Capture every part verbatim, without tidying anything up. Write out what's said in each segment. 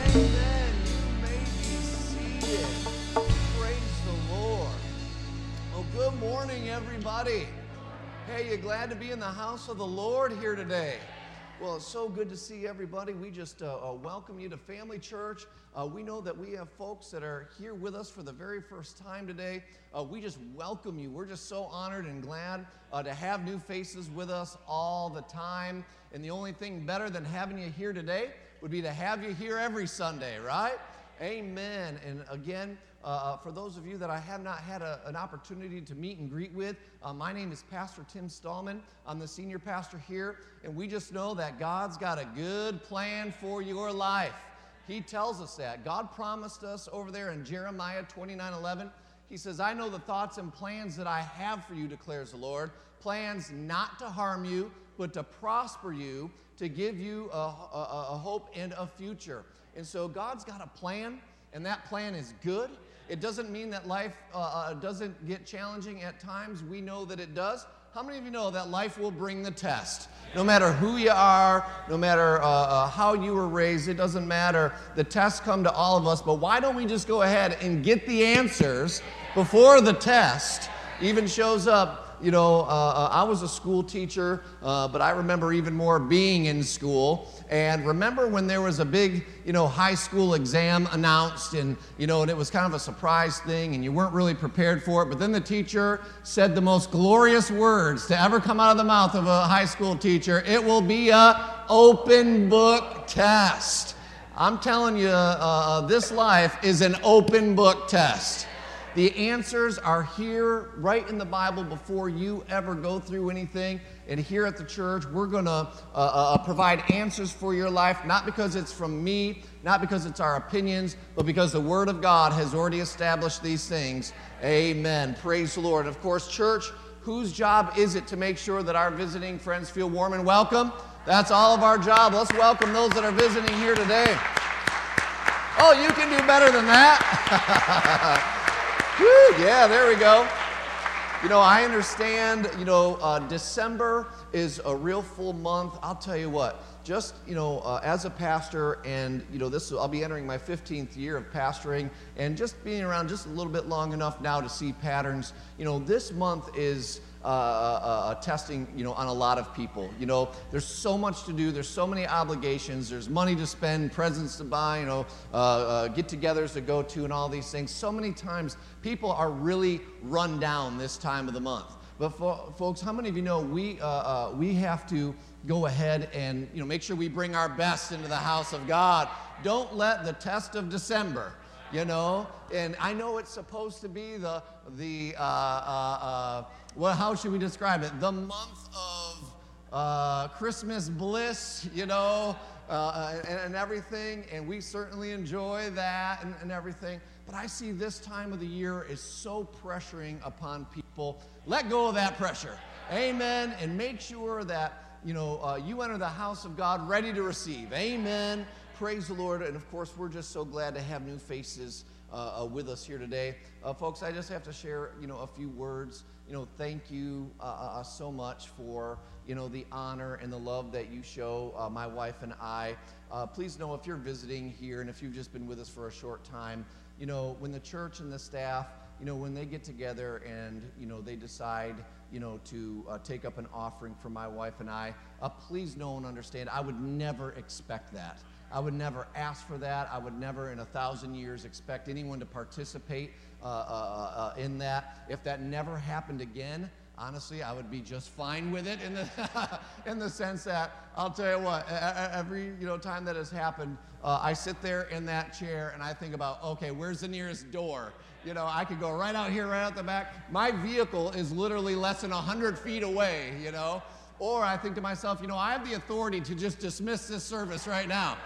Amen. You may be seated. Praise the Lord. Well, good morning, everybody. Hey, you glad to be in the house of the Lord here today? Well, it's so good to see everybody. We just uh, uh, welcome you to Family Church. Uh, we know that we have folks that are here with us for the very first time today. Uh, we just welcome you. We're just so honored and glad uh, to have new faces with us all the time. And the only thing better than having you here today would be to have you here every Sunday, right? Amen. And again, uh, for those of you that I have not had a, an opportunity to meet and greet with, uh, my name is Pastor Tim Stallman. I'm the senior pastor here, and we just know that God's got a good plan for your life. He tells us that. God promised us over there in Jeremiah twenty-nine eleven. He says, I know the thoughts and plans that I have for you, declares the Lord. Plans not to harm you, but to prosper you, to give you a, a, a hope and a future. And so God's got a plan, and that plan is good. It doesn't mean that life uh, uh, doesn't get challenging at times. We know that it does. How many of you know that life will bring the test? No matter who you are, no matter uh, uh, how you were raised, it doesn't matter. The tests come to all of us, but why don't we just go ahead and get the answers before the test even shows up? You know, uh, uh, I was a school teacher, uh, but I remember even more being in school. And remember when there was a big, you know, high school exam announced, and, you know, and it was kind of a surprise thing, and you weren't really prepared for it. But then the teacher said the most glorious words to ever come out of the mouth of a high school teacher. It will be a open book test. I'm telling you, uh, uh, this life is an open book test. The answers are here right in the Bible before you ever go through anything. And here at the church, we're going to uh, uh, provide answers for your life, not because it's from me, not because it's our opinions, but because the Word of God has already established these things. Amen. Praise the Lord. And of course, church, whose job is it to make sure that our visiting friends feel warm and welcome? That's all of our job. Let's welcome those that are visiting here today. Oh, you can do better than that. Woo, yeah, there we go. You know, I understand, you know, uh, December is a real full month. I'll tell you what, just, you know, uh, as a pastor, and, you know, this I'll be entering my fifteenth year of pastoring, and just being around just a little bit long enough now to see patterns. You know, this month is uh, uh, uh, testing, you know, on a lot of people. You know, there's so much to do. There's so many obligations. There's money to spend, presents to buy, you know, uh, uh, get-togethers to go to, and all these things. So many times people are really run down this time of the month. But fo- folks, how many of you know we uh, uh, we have to go ahead and, you know, make sure we bring our best into the house of God. Don't let the test of December, you know, and I know it's supposed to be the the uh, uh, uh, well, how should we describe it? The month of uh, Christmas bliss, you know, uh, and, and everything, and we certainly enjoy that and, and everything. But I see this time of the year is so pressuring upon people. Let go of that pressure. Amen. And make sure that, you know, uh, you enter the house of God ready to receive. Amen. Praise the Lord. And of course, we're just so glad to have new faces uh, uh, with us here today. Uh, folks, I just have to share, you know, a few words. You know, thank you uh, uh, so much for, you know, the honor and the love that you show uh, my wife and I. Uh, please know if you're visiting here and if you've just been with us for a short time, you know, when the church and the staff, you know, when they get together and, you know, they decide, you know, to uh, take up an offering for my wife and I, uh, please know and understand, I would never expect that. I would never ask for that. I would never in a thousand years expect anyone to participate uh, uh, uh, in that. If that never happened again, honestly, I would be just fine with it in the in the sense that, I'll tell you what, every, you know, time that has happened, uh, I sit there in that chair and I think about, okay, where's the nearest door? You know, I could go right out here, right out the back. My vehicle is literally less than one hundred feet away, you know. Or I think to myself, you know, I have the authority to just dismiss this service right now.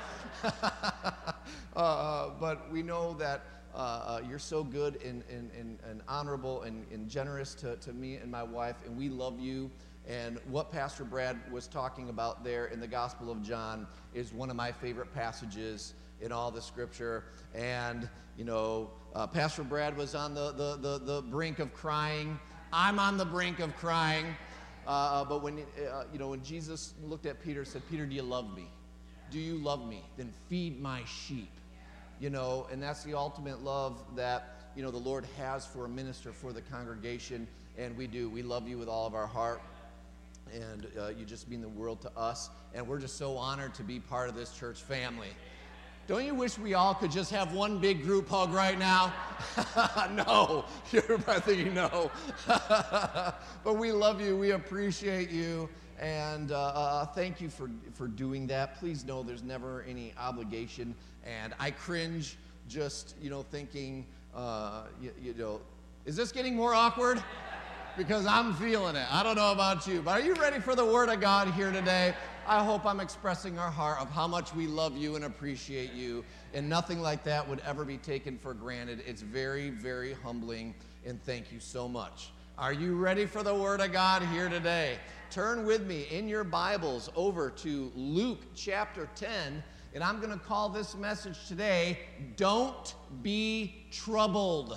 uh, but we know that uh, uh, you're so good and, and, and, and honorable and, and generous to, to me and my wife, and we love you. And what Pastor Brad was talking about there in the Gospel of John is one of my favorite passages in all the Scripture. And, you know, uh, Pastor Brad was on the, the, the, the brink of crying. I'm on the brink of crying. Uh, but when, uh, you know, when Jesus looked at Peter and said, Peter, do you love me? Do you love me? Then feed my sheep. you know, and that's the ultimate love that, you know, the Lord has for a minister, for the congregation, and we do. We love you with all of our heart, and uh, you just mean the world to us, and we're just so honored to be part of this church family. Don't you wish we all could just have one big group hug right now? No, you're probably thinking no. But we love you, we appreciate you, and uh, uh, thank you for, for doing that. Please know there's never any obligation, and I cringe just, you know, thinking, uh, you, you know, is this getting more awkward? Because I'm feeling it. I don't know about you, but are you ready for the Word of God here today? I hope I'm expressing our heart of how much we love you and appreciate you, and nothing like that would ever be taken for granted. It's very, very humbling, and thank you so much. Are you ready for the Word of God here today? Turn with me in your Bibles over to Luke chapter ten, and I'm going to call this message today, Don't Be Troubled.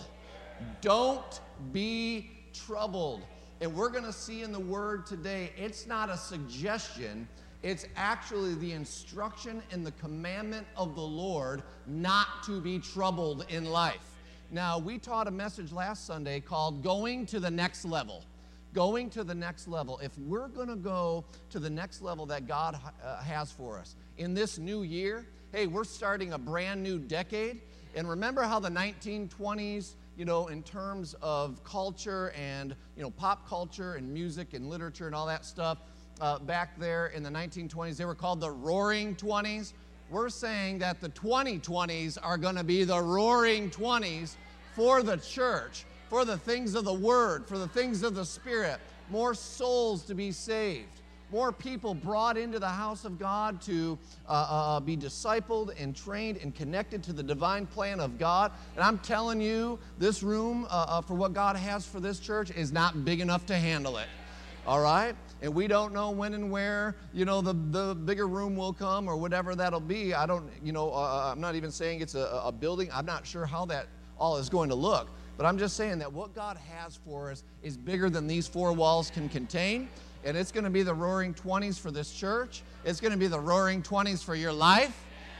Don't be troubled. And we're going to see in the Word today, it's not a suggestion, it's actually the instruction and the commandment of the Lord not to be troubled in life. Now, we taught a message last Sunday called Going to the Next Level. Going to the next level. If we're going to go to the next level that God uh, has for us in this new year, hey, we're starting a brand new decade. And remember how the nineteen twenties, you know, in terms of culture and, you know, pop culture and music and literature and all that stuff, uh, back there in the nineteen twenties, they were called the Roaring Twenties. We're saying that the twenty twenties are going to be the Roaring Twenties for the church, for the things of the Word, for the things of the Spirit, more souls to be saved, more people brought into the house of God to uh, uh, be discipled and trained and connected to the divine plan of God. And I'm telling you, this room uh, uh, for what God has for this church is not big enough to handle it. All right? And we don't know when and where, you know, the, the bigger room will come or whatever that'll be. I don't, you know, uh, I'm not even saying it's a, a building. I'm not sure how that all is going to look. But I'm just saying that what God has for us is bigger than these four walls can contain. And it's going to be the Roaring Twenties for this church. It's going to be the Roaring Twenties for your life.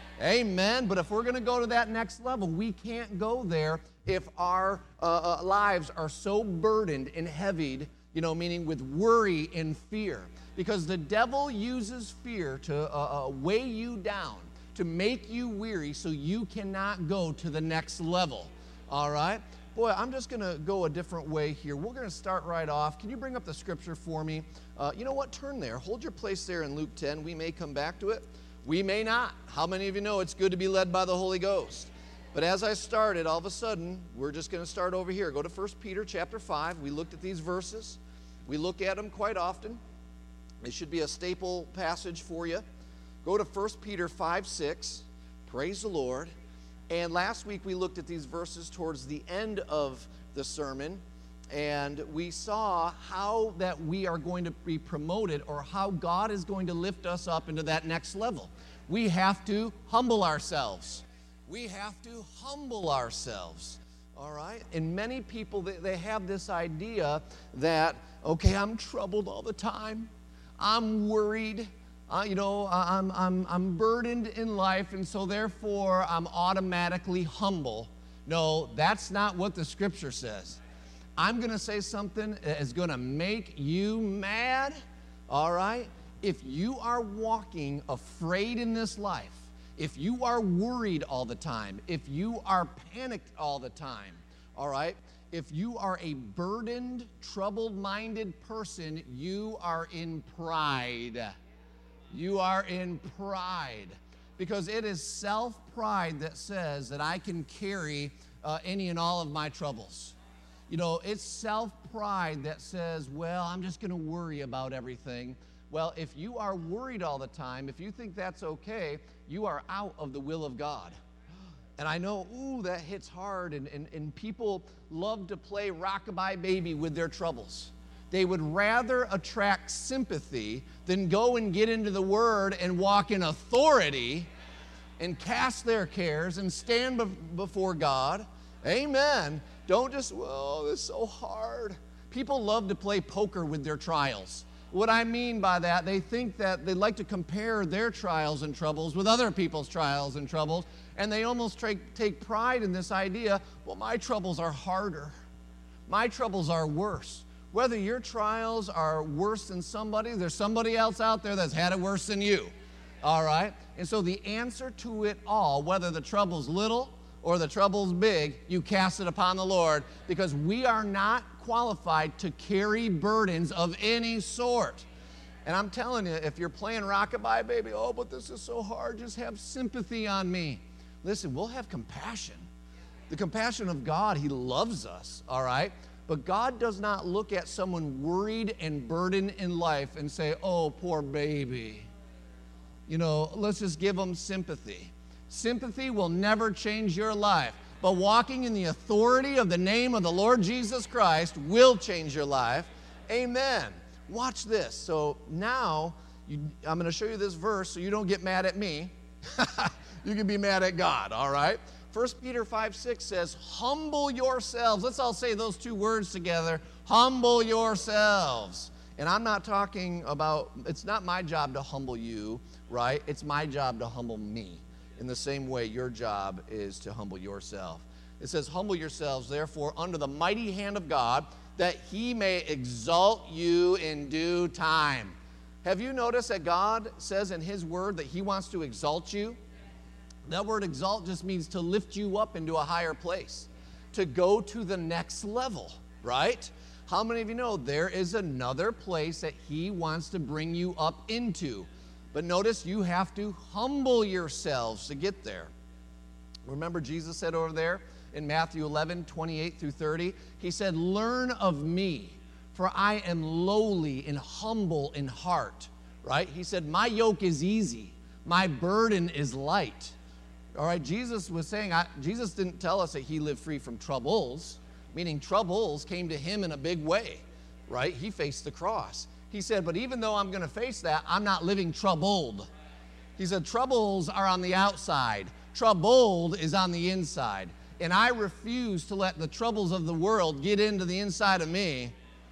Amen. But if we're going to go to that next level, we can't go there if our uh, uh, lives are so burdened and heavied, you know, meaning with worry and fear. Because the devil uses fear to uh, uh, weigh you down, to make you weary so you cannot go to the next level. All right? Boy, I'm just going to go a different way here. We're going to start right off. Can you bring up the scripture for me? Uh, you know what? Turn there. Hold your place there in Luke ten. We may come back to it. We may not. How many of you know it's good to be led by the Holy Ghost? But as I started, all of a sudden, we're just going to start over here. Go to First Peter chapter five. We looked at these verses. We look at them quite often. It should be a staple passage for you. Go to First Peter five six. Praise the Lord. And last week we looked at these verses towards the end of the sermon, and we saw how that we are going to be promoted, or how God is going to lift us up into that next level. We have to humble ourselves. We have to humble ourselves, all right? And many people, they, they have this idea that, okay, I'm troubled all the time. I'm worried. Uh, you know, I'm, I'm, I'm burdened in life, and so therefore I'm automatically humble. No, that's not what the scripture says. I'm going to say something that is going to make you mad, all right? If you are walking afraid in this life, if you are worried all the time, if you are panicked all the time, all right? If you are a burdened, troubled-minded person, you are in pride. You are in pride, because it is self-pride that says that I can carry uh, any and all of my troubles. You know, it's self-pride that says, well, I'm just going to worry about everything. Well, if you are worried all the time, if you think that's okay, you are out of the will of God. And I know, ooh, that hits hard, and, and, and people love to play rockabye baby with their troubles. They would rather attract sympathy than go and get into the Word and walk in authority and cast their cares and stand be- before God. Amen. Don't just, well, this is so hard. People love to play poker with their trials. what I mean by that, they think that they like to compare their trials and troubles with other people's trials and troubles, and they almost take, take pride in this idea, well, my troubles are harder. My troubles are worse. Whether your trials are worse than somebody, there's somebody else out there that's had it worse than you. All right? And so the answer to it all, whether the trouble's little or the trouble's big, you cast it upon the Lord, because we are not qualified to carry burdens of any sort. And I'm telling you, if you're playing rockabye, baby, oh, but this is so hard, just have sympathy on me. Listen, we'll have compassion. The compassion of God, He loves us, all right? But God does not look at someone worried and burdened in life and say, oh, poor baby. You know, let's just give them sympathy. Sympathy will never change your life, but walking in the authority of the name of the Lord Jesus Christ will change your life. Amen. Watch this. So now, you, I'm going to show you this verse so you don't get mad at me. You can be mad at God, all right? First Peter five six says, humble yourselves. Let's all say those two words together. Humble yourselves. And I'm not talking about, it's not my job to humble you, right? It's my job to humble me. In the same way, your job is to humble yourself. It says, humble yourselves, therefore, under the mighty hand of God, that He may exalt you in due time. Have you noticed that God says in His word that He wants to exalt you? That word exalt just means to lift you up into a higher place, to go to the next level, right? How many of you know there is another place that He wants to bring you up into? But notice you have to humble yourselves to get there. Remember Jesus said over there in Matthew eleven, twenty-eight through thirty, He said, learn of me, for I am lowly and humble in heart, right? He said, my yoke is easy, my burden is light. All right, Jesus was saying, I, Jesus didn't tell us that He lived free from troubles, meaning troubles came to Him in a big way, right? He faced the cross. He said, but even though I'm going to face that, I'm not living troubled. He said, troubles are on the outside. Troubled is on the inside. And I refuse to let the troubles of the world get into the inside of me,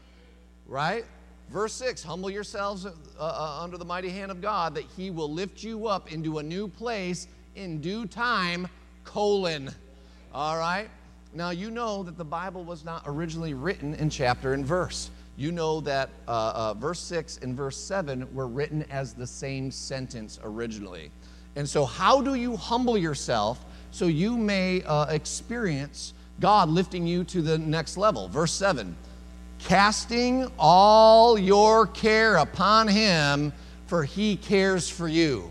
right? Verse six, humble yourselves uh, uh, under the mighty hand of God, that He will lift you up into a new place in due time, colon. All right? Now, you know that the Bible was not originally written in chapter and verse. You know that uh, uh, verse six and verse seven were written as the same sentence originally. And so how do you humble yourself so you may uh, experience God lifting you to the next level? Verse seven, casting all your care upon Him, for He cares for you.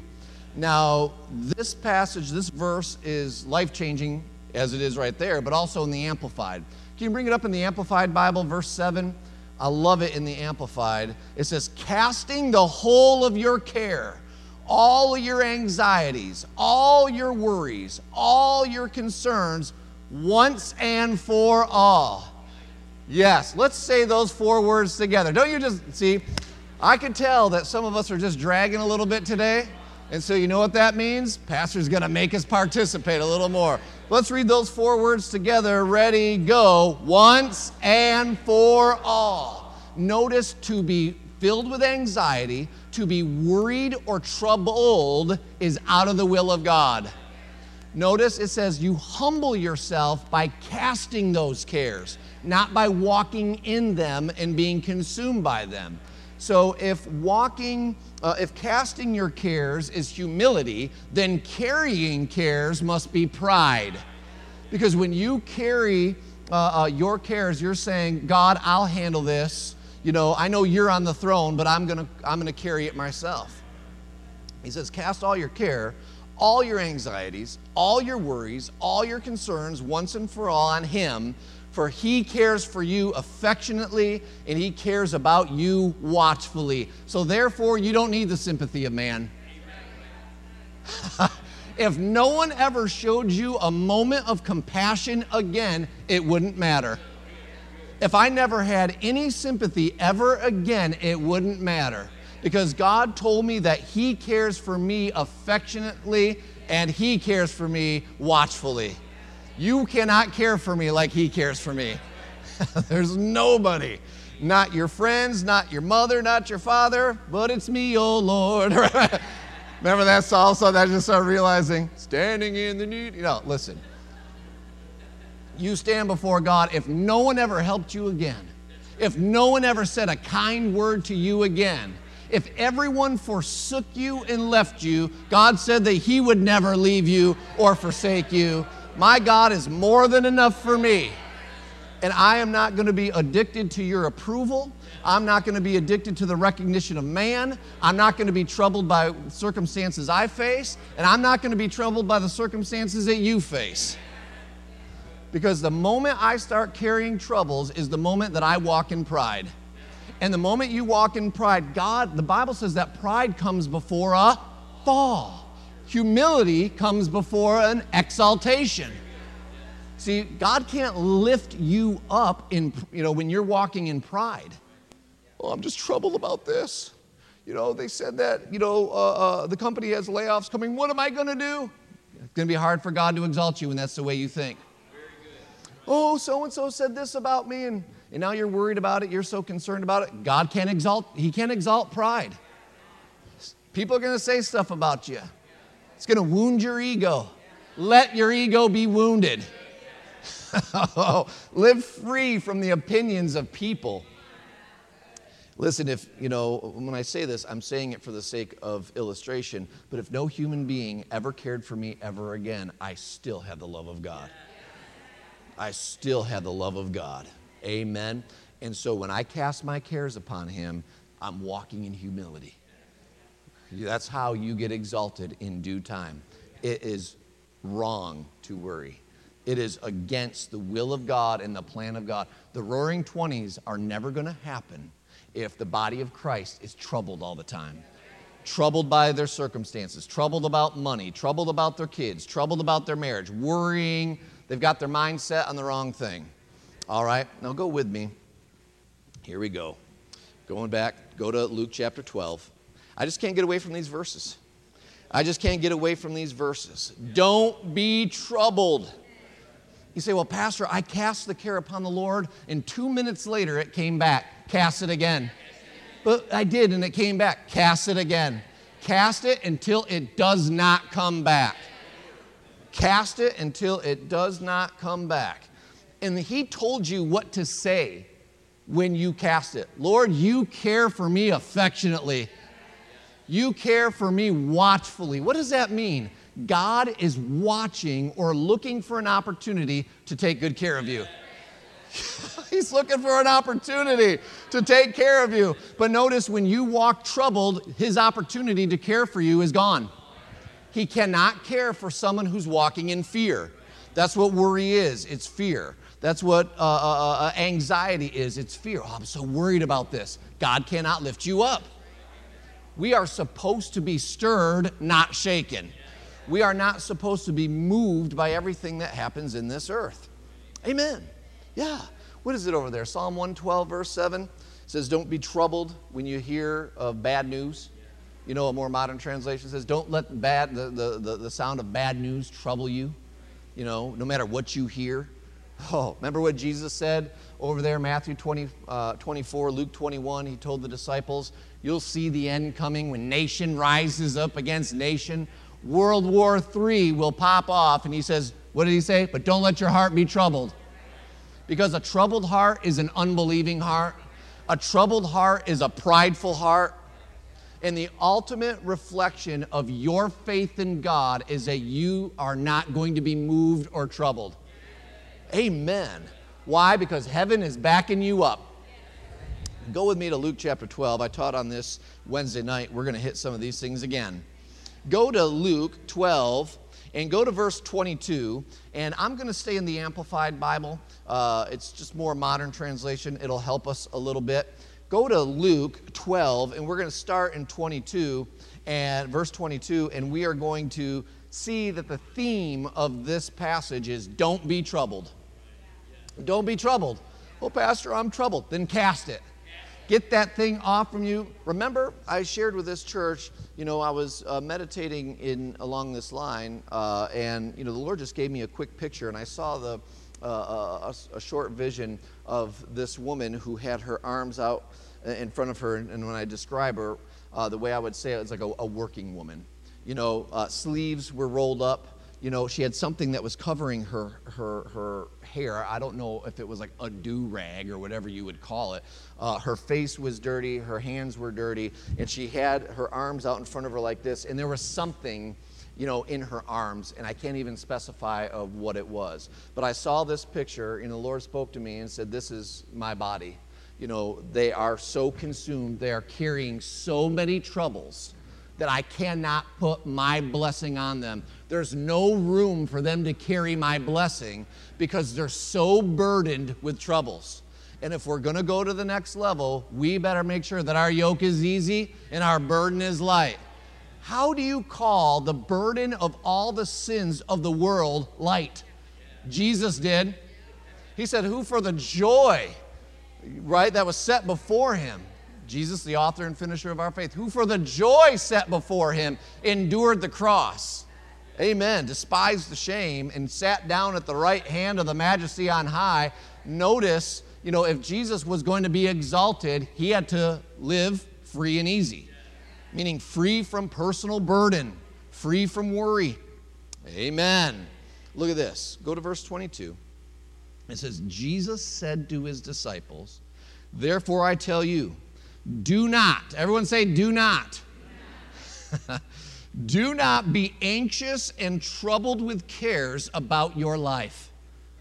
Now, this passage, this verse is life-changing, as it is right there, but also in the Amplified. Can you bring it up in the Amplified Bible, verse seven? I love it in the Amplified. It says, casting the whole of your care, all of your anxieties, all your worries, all your concerns, once and for all. Yes, let's say those four words together. Don't you just, see, I can tell that some of us are just dragging a little bit today. And so you know what that means? Pastor's going to make us participate a little more. Let's read those four words together. Ready, go. Once and for all. Notice, to be filled with anxiety, to be worried or troubled is out of the will of God. Notice it says you humble yourself by casting those cares, not by walking in them and being consumed by them. So if walking, uh, if casting your cares is humility, then carrying cares must be pride. Because when you carry uh, uh, your cares, you're saying, God, I'll handle this. You know, I know you're on the throne, but I'm gonna, I'm gonna carry it myself. He says, cast all your care, all your anxieties, all your worries, all your concerns, once and for all on Him, for He cares for you affectionately, and He cares about you watchfully. So therefore, you don't need the sympathy of man. If no one ever showed you a moment of compassion again, it wouldn't matter. If I never had any sympathy ever again, it wouldn't matter. Because God told me that He cares for me affectionately, and He cares for me watchfully. You cannot care for me like He cares for me. There's nobody. Not your friends, not your mother, not your father, but it's me, oh Lord. Remember that song? So I just started realizing, standing in the need. You know, listen. You stand before God. If no one ever helped you again, if no one ever said a kind word to you again, if everyone forsook you and left you, God said that He would never leave you or forsake you. My God is more than enough for me. And I am not going to be addicted to your approval. I'm not going to be addicted to the recognition of man. I'm not going to be troubled by circumstances I face. And I'm not going to be troubled by the circumstances that you face. Because the moment I start carrying troubles is the moment that I walk in pride. And the moment you walk in pride, God, the Bible says that pride comes before a fall. Humility comes before an exaltation. See, God can't lift you up in, you know, when you're walking in pride. Oh, I'm just troubled about this. You know, they said that, you know, uh, uh, the company has layoffs coming. What am I going to do? It's going to be hard for God to exalt you when that's the way you think. Oh, so-and-so said this about me, and, and now you're worried about it. You're so concerned about it. God can't exalt, He can't exalt pride. People are going to say stuff about you. It's going to wound your ego. Let your ego be wounded. Live free from the opinions of people. Listen, if, you know, when I say this, I'm saying it for the sake of illustration, but if no human being ever cared for me ever again, I still have the love of God. I still have the love of God. Amen. And so when I cast my cares upon Him, I'm walking in humility. That's how you get exalted in due time. It is wrong to worry. It is against the will of God and the plan of God. The roaring twenties are never going to happen if the body of Christ is troubled all the time. Troubled by their circumstances, troubled about money, troubled about their kids, troubled about their marriage, worrying. They've got their mind set on the wrong thing. All right, now go with me. Here we go. Going back, go to Luke chapter twelve. I just can't get away from these verses. I just can't get away from these verses. Don't be troubled. You say, well, Pastor, I cast the care upon the Lord, and two minutes later it came back. Cast it again. But I did, and it came back. Cast it again. Cast it until it does not come back. Cast it until it does not come back. And He told you what to say when you cast it. Lord, you care for me affectionately. You care for me watchfully. What does that mean? God is watching or looking for an opportunity to take good care of you. He's looking for an opportunity to take care of you. But notice when you walk troubled, His opportunity to care for you is gone. He cannot care for someone who's walking in fear. That's what worry is. It's fear. That's what uh, uh, uh, anxiety is. It's fear. Oh, I'm so worried about this. God cannot lift you up. We are supposed to be stirred, not shaken. We are not supposed to be moved by everything that happens in this earth. Amen. Yeah. What is it over there? Psalm one twelve, verse seven says, don't be troubled when you hear of bad news. You know, a more modern translation says, don't let bad, the, the, the, the sound of bad news trouble you, you know, no matter what you hear. Oh, remember what Jesus said over there, Matthew twenty, uh, twenty-four, Luke twenty-one, He told the disciples, you'll see the end coming when nation rises up against nation. World War Three will pop off. And He says, what did He say? But don't let your heart be troubled. Because a troubled heart is an unbelieving heart. A troubled heart is a prideful heart. And the ultimate reflection of your faith in God is that you are not going to be moved or troubled. Amen. Why? Because heaven is backing you up. Go with me to Luke chapter twelve. I taught on this Wednesday night. We're going to hit some of these things again. Go to Luke twelve and go to verse twenty-two. And I'm going to stay in the Amplified Bible. Uh, it's just more modern translation. It'll help us a little bit. Go to Luke twelve, and we're going to start in twenty-two, and verse twenty-two, and we are going to see that the theme of this passage is don't be troubled. Don't be troubled. Well, Pastor, I'm troubled. Then cast it. Get that thing off from you. Remember, I shared with this church, you know, I was uh, meditating in along this line, uh, and, you know, the Lord just gave me a quick picture, and I saw the uh, a, a short vision of this woman who had her arms out in front of her, and when I describe her, uh, the way I would say it, it's like a, a working woman. You know, uh, sleeves were rolled up. You know, she had something that was covering her her her hair. I don't know if it was like a do-rag or whatever you would call it. Uh, her face was dirty, her hands were dirty, and she had her arms out in front of her like this, and there was something, you know, in her arms, and I can't even specify of what it was. But I saw this picture, and the Lord spoke to me and said, this is my body. You know, they are so consumed, they are carrying so many troubles that I cannot put my blessing on them. There's no room for them to carry my blessing because they're so burdened with troubles. And if we're gonna go to the next level, we better make sure that our yoke is easy and our burden is light. How do you call the burden of all the sins of the world light? Jesus did. He said, who for the joy, right, that was set before him, Jesus, the author and finisher of our faith, who for the joy set before him endured the cross. Amen. Despised the shame and sat down at the right hand of the majesty on high. Notice, you know, if Jesus was going to be exalted, he had to live free and easy, meaning free from personal burden, free from worry. Amen. Look at this. Go to verse twenty-two. It says, Jesus said to his disciples, therefore I tell you, do not, everyone say do not. Do not. Do not be anxious and troubled with cares about your life.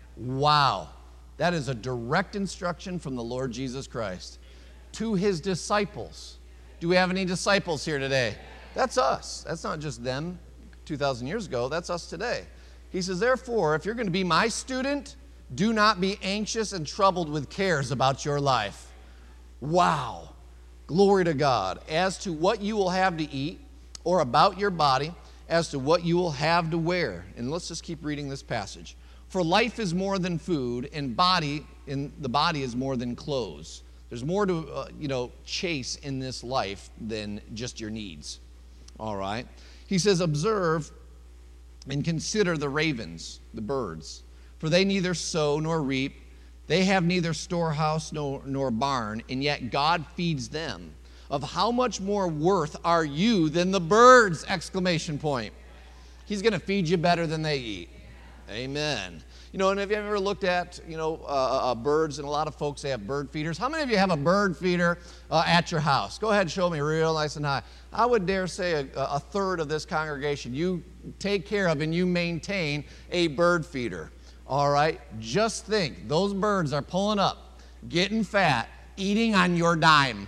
Wow. That is a direct instruction from the Lord Jesus Christ to his disciples. Do we have any disciples here today? That's us. That's not just them two thousand years ago. That's us today. He says, therefore, if you're going to be my student, do not be anxious and troubled with cares about your life. Wow. Glory to God. As to what you will have to eat, or about your body, as to what you will have to wear. And let's just keep reading this passage. For life is more than food, and body, and the body is more than clothes. There's more to, uh, you know, chase in this life than just your needs. All right. He says, observe and consider the ravens, the birds, for they neither sow nor reap. They have neither storehouse nor, nor barn, and yet God feeds them. Of how much more worth are you than the birds? Exclamation point. He's going to feed you better than they eat. Amen. You know, and have you ever looked at, you know, uh, uh, birds, and a lot of folks, they have bird feeders. How many of you have a bird feeder uh, at your house? Go ahead and show me real nice and high. I would dare say a, a third of this congregation, you take care of and you maintain a bird feeder. All right, just think, those birds are pulling up, getting fat, eating on your dime.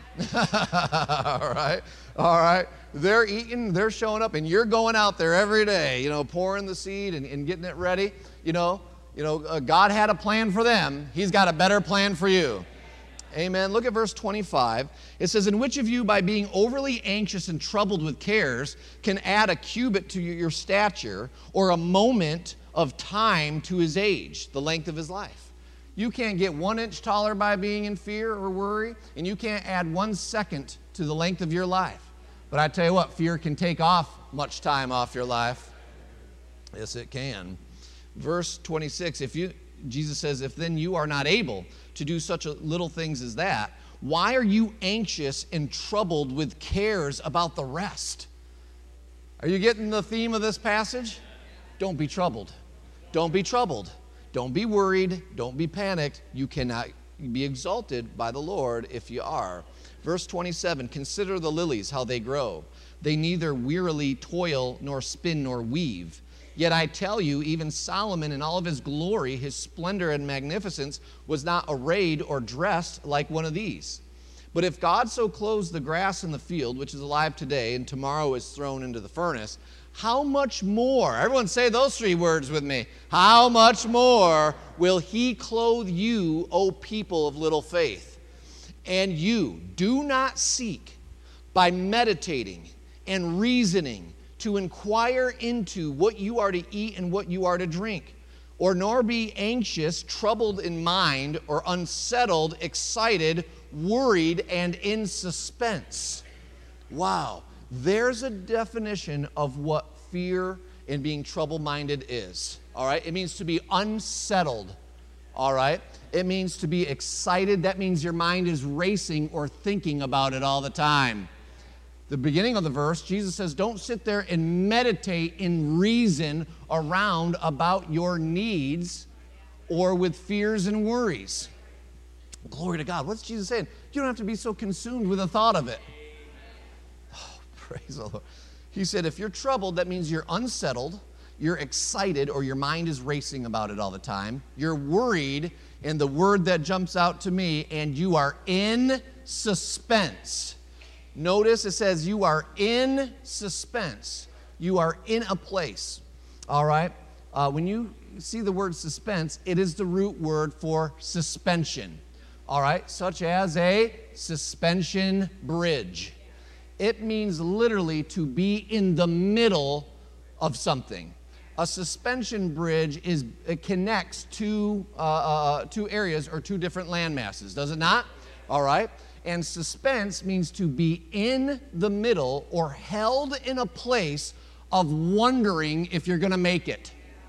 All right, all right. They're eating, they're showing up, and you're going out there every day, you know, pouring the seed and, and getting it ready. You know, you know, uh, God had a plan for them. He's got a better plan for you. Amen. Look at verse twenty-five. It says, and which of you, by being overly anxious and troubled with cares, can add a cubit to your stature, or a moment of time to his age, the length of his life? You can't get one inch taller by being in fear or worry, and you can't add one second to the length of your life. But I tell you what, fear can take off much time off your life. Yes, it can. Verse twenty-six, if you, Jesus says, if then you are not able to do such a little things as that, why are you anxious and troubled with cares about the rest? Are you getting the theme of this passage? Don't be troubled. Don't be troubled. Don't be worried. Don't be panicked. You cannot be exalted by the Lord if you are. Verse twenty-seven, consider the lilies, how they grow. They neither wearily toil nor spin nor weave. Yet I tell you, even Solomon in all of his glory, his splendor and magnificence, was not arrayed or dressed like one of these. But if God so clothes the grass in the field, which is alive today and tomorrow is thrown into the furnace, how much more, everyone say those three words with me, how much more will he clothe you, O people of little faith? And you, do not seek by meditating and reasoning to inquire into what you are to eat and what you are to drink, or nor be anxious, troubled in mind, or unsettled, excited, worried, and in suspense. Wow. There's a definition of what fear and being trouble-minded is. All right? It means to be unsettled, all right? It means to be excited. That means your mind is racing or thinking about it all the time. The beginning of the verse, Jesus says, don't sit there and meditate and reason around about your needs or with fears and worries. Glory to God. What's Jesus saying? You don't have to be so consumed with the thought of it. Oh, praise the Lord. He said, if you're troubled, that means you're unsettled, you're excited, or your mind is racing about it all the time. You're worried, and the word that jumps out to me, and you are in suspense. Notice it says you are in suspense. You are in a place, all right? Uh, when you see the word suspense, it is the root word for suspension, all right? Such as a suspension bridge. It means literally to be in the middle of something. A suspension bridge is it connects two, uh, uh, two areas or two different land masses, does it not? All right? And suspense means to be in the middle or held in a place of wondering if you're going to make it.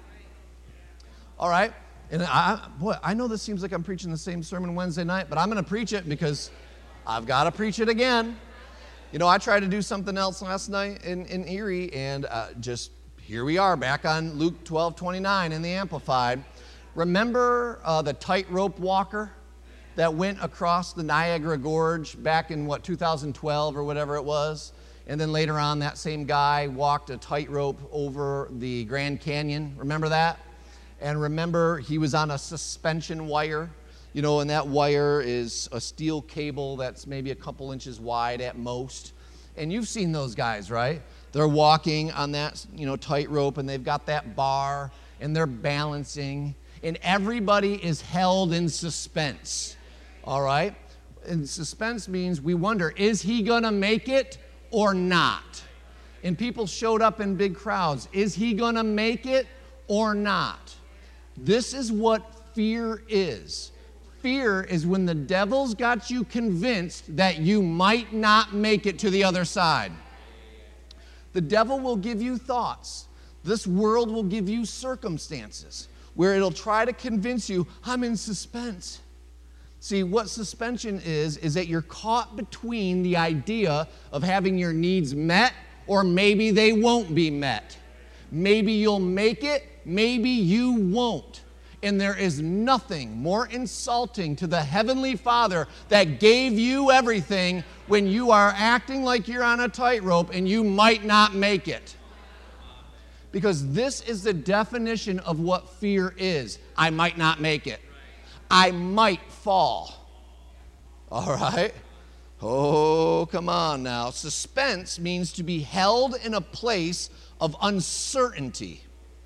All right? And I, boy, I know this seems like I'm preaching the same sermon Wednesday night, but I'm going to preach it because I've got to preach it again. You know, I tried to do something else last night in, in Erie, and uh, just here we are back on Luke twelve twenty-nine in the Amplified. Remember uh, the tightrope walker that went across the Niagara Gorge back in, what, two thousand twelve or whatever it was? And then later on, that same guy walked a tightrope over the Grand Canyon. Remember that? And remember, he was on a suspension wire. You know, and that wire is a steel cable that's maybe a couple inches wide at most. And you've seen those guys, right? They're walking on that, you know, tightrope, and they've got that bar, and they're balancing. And everybody is held in suspense. All right? And suspense means we wonder, is he going to make it or not? And people showed up in big crowds. Is he going to make it or not? This is what fear is. Fear is when the devil's got you convinced that you might not make it to the other side. The devil will give you thoughts. This world will give you circumstances where it'll try to convince you, I'm in suspense. See, what suspension is, is that you're caught between the idea of having your needs met or maybe they won't be met. Maybe you'll make it, maybe you won't. And there is nothing more insulting to the Heavenly Father that gave you everything when you are acting like you're on a tightrope and you might not make it. Because this is the definition of what fear is. I might not make it. I might fall. All right? Oh, come on now. Suspense means to be held in a place of uncertainty.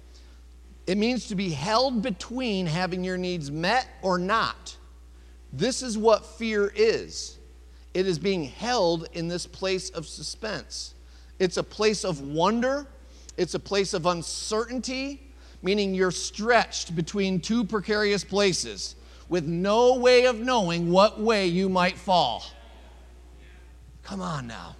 It means to be held between having your needs met or not. This is what fear is. It is being held in this place of suspense. It's a place of wonder. It's a place of uncertainty, meaning you're stretched between two precarious places with no way of knowing what way you might fall. Come on now.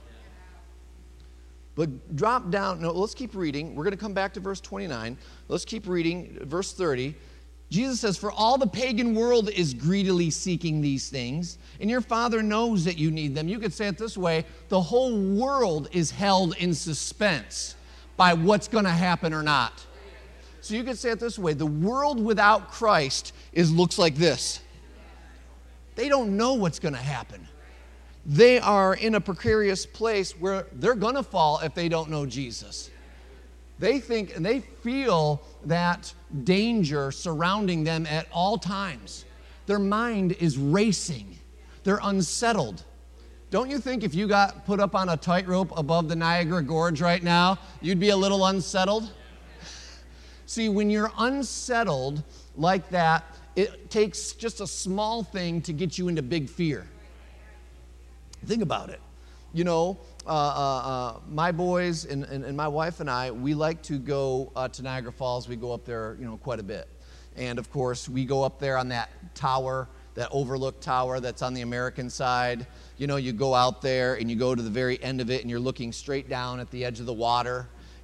But drop down, no, let's keep reading. We're going to come back to verse twenty-nine. Let's keep reading, verse thirty. Jesus says, for all the pagan world is greedily seeking these things, and your Father knows that you need them. You could say it this way, the whole world is held in suspense by what's going to happen or not. So you could say it this way, the world without Christ is looks like this. They don't know what's going to happen. They are in a precarious place where they're going to fall if they don't know Jesus. They think and they feel that danger surrounding them at all times. Their mind is racing. They're unsettled. Don't you think if you got put up on a tightrope above the Niagara Gorge right now, you'd be a little unsettled? See, when you're unsettled like that, it takes just a small thing to get you into big fear. Think about it. You know, uh, uh, uh, my boys and, and, and my wife and I, we like to go uh, to Niagara Falls. We go up there, you know, quite a bit. And, of course, we go up there on that tower, that overlook tower that's on the American side. You know, you go out there and you go to the very end of it and you're looking straight down at the edge of the water.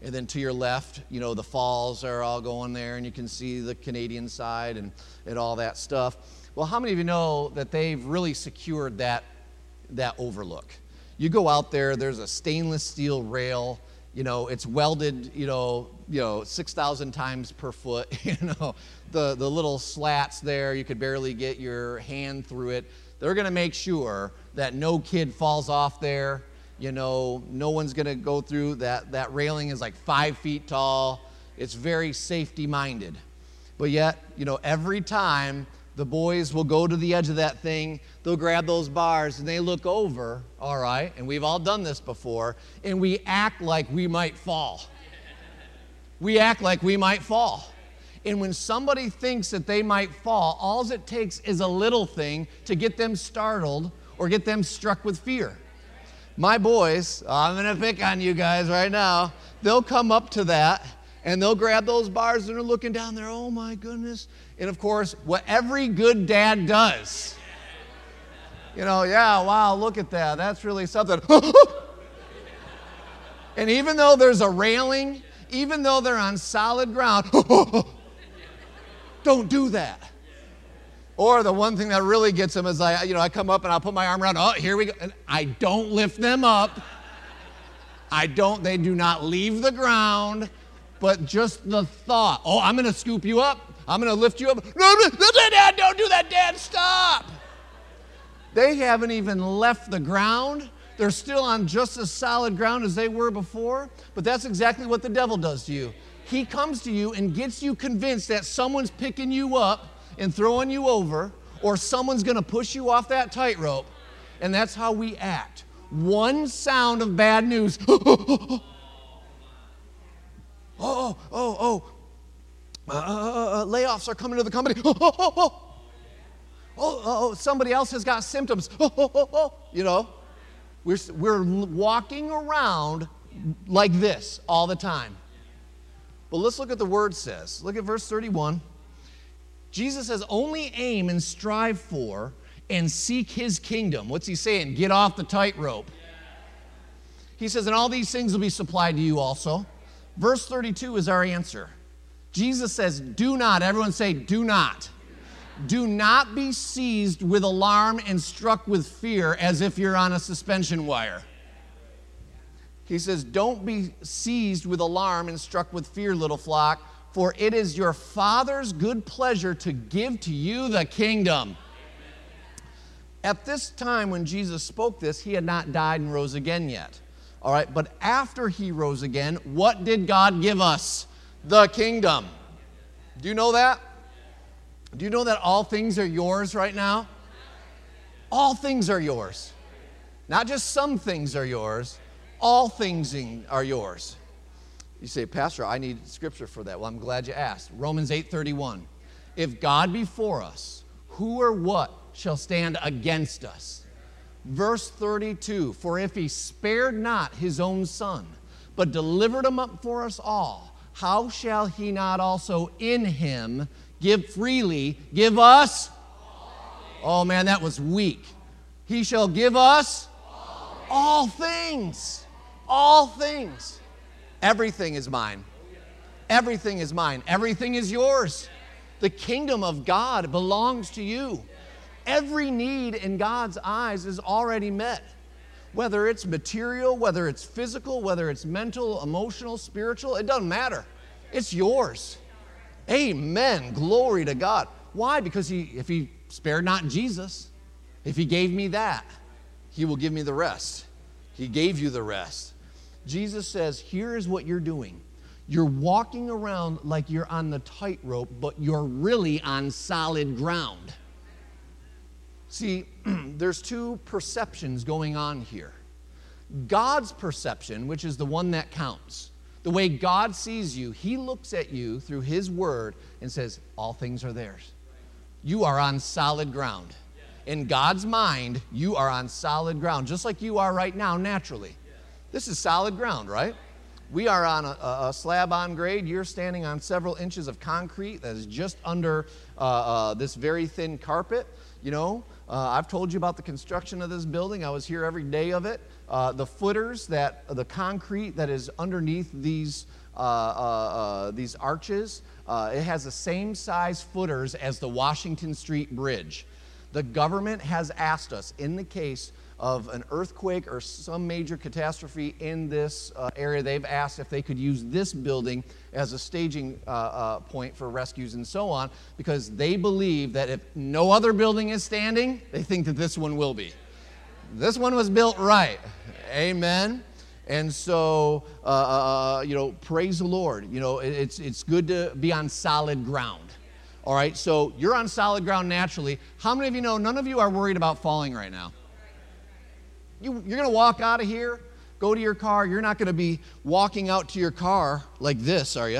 And then to your left, you know, the falls are all going there, and you can see the Canadian side and, and all that stuff. Well, how many of you know that they've really secured that, that overlook? You go out there, there's a stainless steel rail, you know, it's welded, you know, you know, six thousand times per foot, you know, the, the little slats there, you could barely get your hand through it. They're going to make sure that no kid falls off there. You know, no one's going to go through that. That railing is like five feet tall. It's very safety-minded. But yet, you know, every time the boys will go to the edge of that thing, they'll grab those bars and they look over, all right, and we've all done this before, and we act like we might fall. We act like we might fall. And when somebody thinks that they might fall, all it takes is a little thing to get them startled or get them struck with fear. My boys, I'm going to pick on you guys right now, they'll come up to that and they'll grab those bars and they're looking down there, oh my goodness. And of course, what every good dad does, you know, yeah, wow, look at that. That's really something. And even though there's a railing, even though they're on solid ground, don't do that. Or the one thing that really gets them is I, you know, I come up and I'll put my arm around, oh, here we go. And I don't lift them up. I don't, they do not leave the ground, but just the thought, oh, I'm going to scoop you up. I'm going to lift you up. No, no, no, Dad, don't do that, Dad, stop. They haven't even left the ground. They're still on just as solid ground as they were before, but that's exactly what the devil does to you. He comes to you and gets you convinced that someone's picking you up and throwing you over, or someone's going to push you off that tightrope, and that's how we act. One sound of bad news. oh, oh, oh, oh. Uh, uh, uh, layoffs are coming to the company. Oh, oh, oh, oh. Oh, oh, somebody else has got symptoms. Oh, oh, oh, oh. You know, we're, we're walking around like this all the time. But let's look at the word says. Look at verse thirty-one. Jesus says, only aim and strive for and seek his kingdom. What's he saying? Get off the tightrope. He says, and all these things will be supplied to you also. Verse thirty-two is our answer. Jesus says, do not, everyone say, do not. Do not be seized with alarm and struck with fear as if you're on a suspension wire. He says, don't be seized with alarm and struck with fear, little flock, for it is your Father's good pleasure to give to you the kingdom. At this time when Jesus spoke this, he had not died and rose again yet. All right, but after he rose again, what did God give us? The kingdom. Do you know that? Do you know that all things are yours right now? All things are yours. Not just some things are yours. All things are yours. You say, Pastor, I need scripture for that. Well, I'm glad you asked. Romans eight thirty-one. If God be for us, who or what shall stand against us? Verse thirty-two. For if he spared not his own son, but delivered him up for us all, how shall he not also in him give freely, give us? Oh man, that was weak. He shall give us all things. All things. Everything is mine. Everything is mine. Everything is yours. The kingdom of God belongs to you. Every need in God's eyes is already met. Whether it's material, whether it's physical, whether it's mental, emotional, spiritual, it doesn't matter. It's yours. Amen. Glory to God. Why? Because he, if he spared not Jesus, if he gave me that, he will give me the rest. He gave you the rest. Jesus says, here is what you're doing. You're walking around like you're on the tightrope, but you're really on solid ground. See, there's two perceptions going on here. God's perception, which is the one that counts. The way God sees you, he looks at you through his word and says, all things are theirs. You are on solid ground. In God's mind, you are on solid ground, just like you are right now naturally. This is solid ground, right? We are on a, a slab on grade. You're standing on several inches of concrete that is just under uh, uh, this very thin carpet. You know, uh, I've told you about the construction of this building. I was here every day of it. Uh, the footers, that the concrete that is underneath these uh, uh, uh, these arches. Uh, it has the same size footers as the Washington Street Bridge. The government has asked us, in the case of an earthquake or some major catastrophe in this uh, area, they've asked if they could use this building as a staging uh, uh, point for rescues and so on, because they believe that if no other building is standing, they think that this one will be. This one was built right. Amen. And so, uh, uh, you know, praise the Lord. You know, it, it's, it's good to be on solid ground. All right, so you're on solid ground naturally. How many of you know none of you are worried about falling right now? You, you're going to walk out of here, go to your car. You're not going to be walking out to your car like this, are you?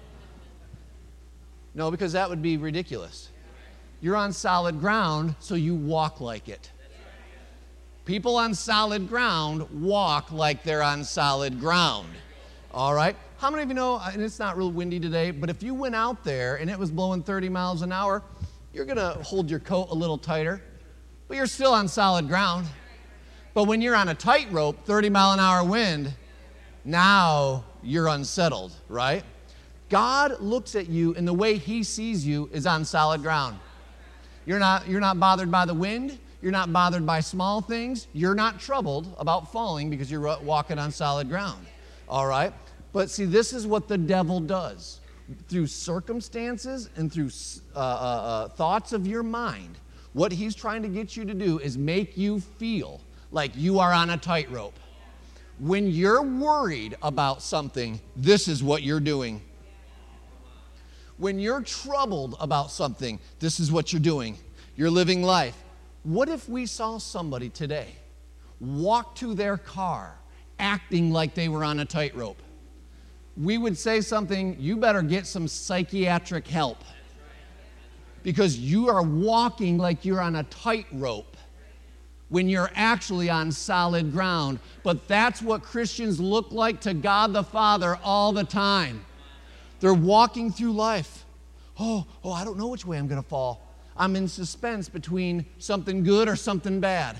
No, because that would be ridiculous. You're on solid ground, so you walk like it. People on solid ground walk like they're on solid ground. All right? How many of you know, and it's not real windy today, but if you went out there and it was blowing thirty miles an hour, you're going to hold your coat a little tighter, but you're still on solid ground. But when you're on a tightrope, thirty mile an hour wind, now you're unsettled, right? God looks at you and the way he sees you is on solid ground. You're not, you're not bothered by the wind. You're not bothered by small things. You're not troubled about falling because you're walking on solid ground, all right? But see, this is what the devil does. Through circumstances and through uh, uh, uh, thoughts of your mind, what he's trying to get you to do is make you feel like you are on a tightrope. When you're worried about something, this is what you're doing. When you're troubled about something, this is what you're doing. You're living life. What if we saw somebody today walk to their car acting like they were on a tightrope? We would say something, you better get some psychiatric help because you are walking like you're on a tightrope when you're actually on solid ground. But that's what Christians look like to God the Father all the time. They're walking through life. Oh, oh, I don't know which way I'm going to fall. I'm in suspense between something good or something bad.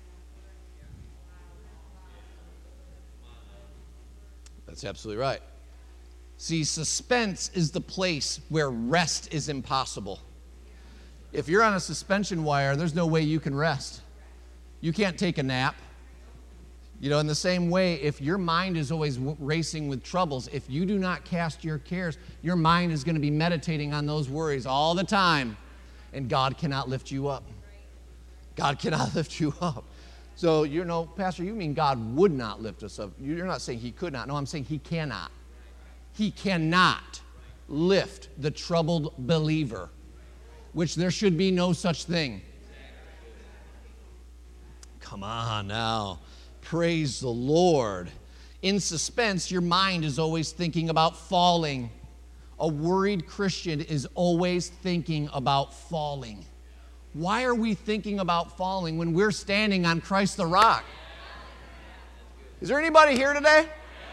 That's absolutely right. See, suspense is the place where rest is impossible. If you're on a suspension wire, there's no way you can rest. You can't take a nap. You know, in the same way, if your mind is always w- racing with troubles, if you do not cast your cares, your mind is going to be meditating on those worries all the time, and God cannot lift you up. God cannot lift you up. So, you know, Pastor, you mean God would not lift us up. You're not saying he could not. No, I'm saying he cannot. He cannot lift the troubled believer, which there should be no such thing. Come on now. Praise the Lord. In suspense, your mind is always thinking about falling. A worried Christian is always thinking about falling. Why are we thinking about falling when we're standing on Christ the rock? Is there anybody here today?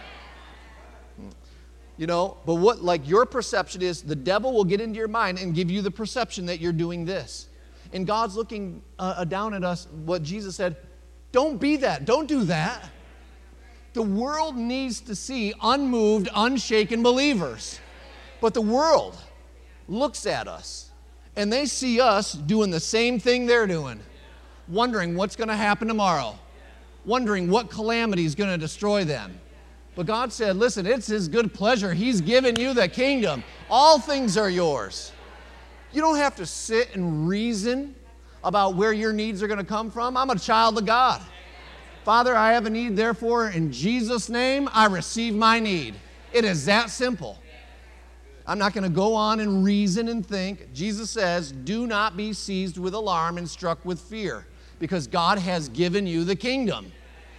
You know, but what like your perception is, the devil will get into your mind and give you the perception that you're doing this. And God's looking uh, down at us, what Jesus said, don't be that, don't do that. The world needs to see unmoved, unshaken believers. But the world looks at us and they see us doing the same thing they're doing, wondering what's going to happen tomorrow, wondering what calamity is going to destroy them. But God said, listen, it's his good pleasure. He's given you the kingdom. All things are yours. You don't have to sit and reason about where your needs are going to come from. I'm a child of God. Father, I have a need, therefore, in Jesus' name, I receive my need. It is that simple. I'm not going to go on and reason and think. Jesus says, do not be seized with alarm and struck with fear, because God has given you the kingdom.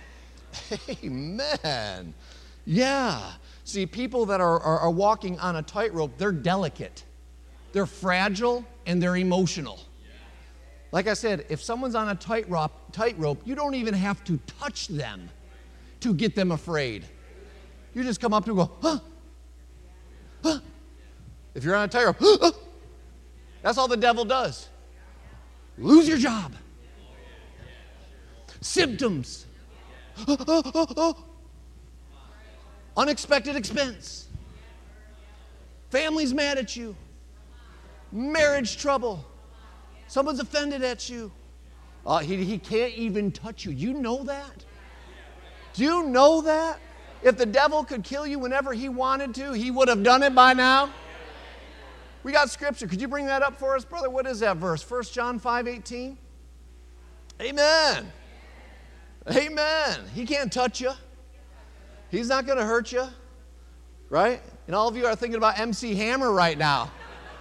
Amen. Yeah. See, people that are, are, are walking on a tightrope, they're delicate. They're fragile and they're emotional. Like I said, if someone's on a tightrope, tightrope, you don't even have to touch them to get them afraid. You just come up to them and go, huh? Huh? If you're on a tightrope, huh? Huh? That's all the devil does. Lose your job. Symptoms. Huh? Huh? Huh? Huh? Unexpected expense. Family's mad at you. Marriage trouble. Someone's offended at you. Uh, he, he can't even touch you. You know that? Do you know that? If the devil could kill you whenever he wanted to, he would have done it by now. We got scripture. Could you bring that up for us, brother? What is that verse? First John five eighteen? Amen. Amen. He can't touch you. He's not going to hurt you. Right? And all of you are thinking about M C Hammer right now.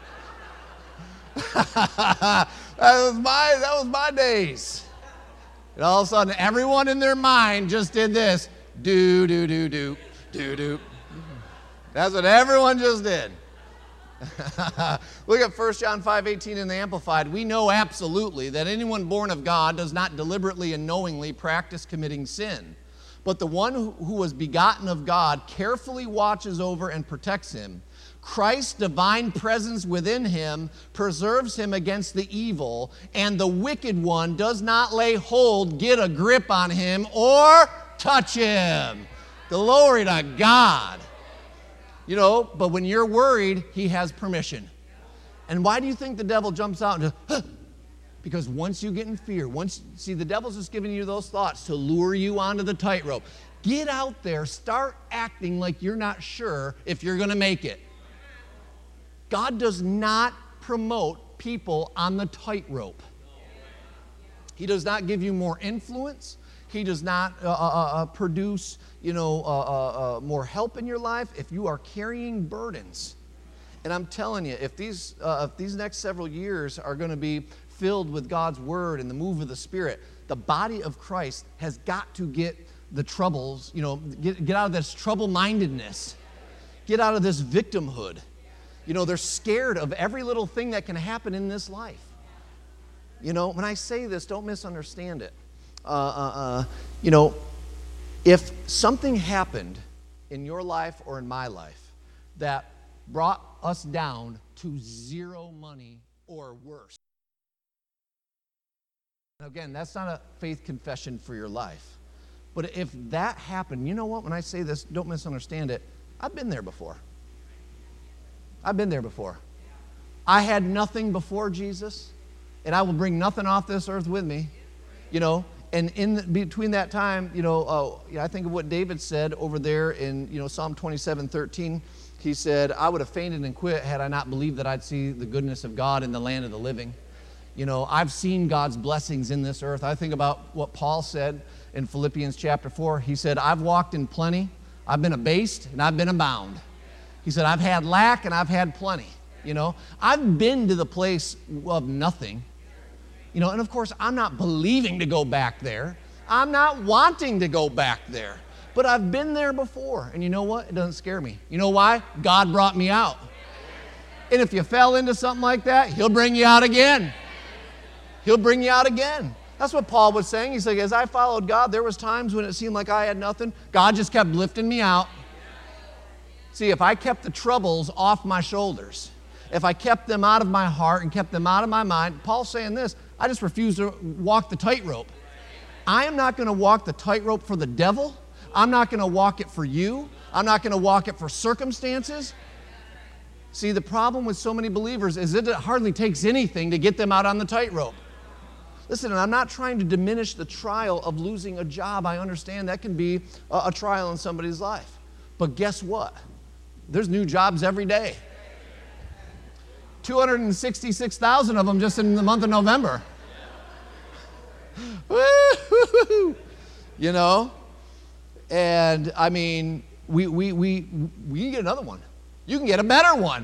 that was my that was my days. And all of a sudden, everyone in their mind just did this. Do, do, do, do, do, do. That's what everyone just did. Look at First John five eighteen in the Amplified. We know absolutely that anyone born of God does not deliberately and knowingly practice committing sin. But the one who, who was begotten of God carefully watches over and protects him. Christ's divine presence within him preserves him against the evil, and the wicked one does not lay hold, get a grip on him, or touch him. Glory to God. You know, but when you're worried, he has permission. And why do you think the devil jumps out and just, huh? Because once you get in fear, once, see, the devil's just giving you those thoughts to lure you onto the tightrope. Get out there, start acting like you're not sure if you're going to make it. God does not promote people on the tightrope. He does not give you more influence. He does not uh, uh, uh, produce, you know, uh, uh, uh, more help in your life if you are carrying burdens. And I'm telling you, if these, uh, if these next several years are going to be filled with God's Word and the move of the Spirit, the body of Christ has got to get the troubles, you know, get, get out of this trouble-mindedness. Get out of this victimhood. You know, they're scared of every little thing that can happen in this life. You know, when I say this, don't misunderstand it. Uh, uh, uh, you know, if something happened in your life or in my life that brought us down to zero money or worse. Again, that's not a faith confession for your life. But if that happened, you know what? When I say this, don't misunderstand it. I've been there before. I've been there before. I had nothing before Jesus, and I will bring nothing off this earth with me. You know, and in the, between that time, you know, uh, you know, I think of what David said over there in, you know, Psalm twenty-seven thirteen. He said, I would have fainted and quit had I not believed that I'd see the goodness of God in the land of the living. You know, I've seen God's blessings in this earth. I think about what Paul said in Philippians chapter four. He said, I've walked in plenty, I've been abased, and I've been abound. He said, I've had lack and I've had plenty. You know, I've been to the place of nothing. You know, and of course, I'm not believing to go back there. I'm not wanting to go back there. But I've been there before. And you know what? It doesn't scare me. You know why? God brought me out. And if you fell into something like that, He'll bring you out again. He'll bring you out again. That's what Paul was saying. He's like, as I followed God, there was times when it seemed like I had nothing. God just kept lifting me out. See, if I kept the troubles off my shoulders, if I kept them out of my heart and kept them out of my mind, Paul's saying this, I just refuse to walk the tightrope. I am not going to walk the tightrope for the devil. I'm not going to walk it for you. I'm not going to walk it for circumstances. See, the problem with so many believers is that it hardly takes anything to get them out on the tightrope. Listen, and I'm not trying to diminish the trial of losing a job. I understand that can be a, a trial in somebody's life. But guess what? There's new jobs every day. two hundred sixty-six thousand of them just in the month of November. Woo-hoo-hoo-hoo. You know? And, I mean, we, we, we, we can get another one. You can get a better one.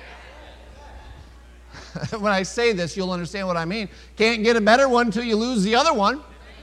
When I say this, you'll understand what I mean. Can't get a better one until you lose the other one.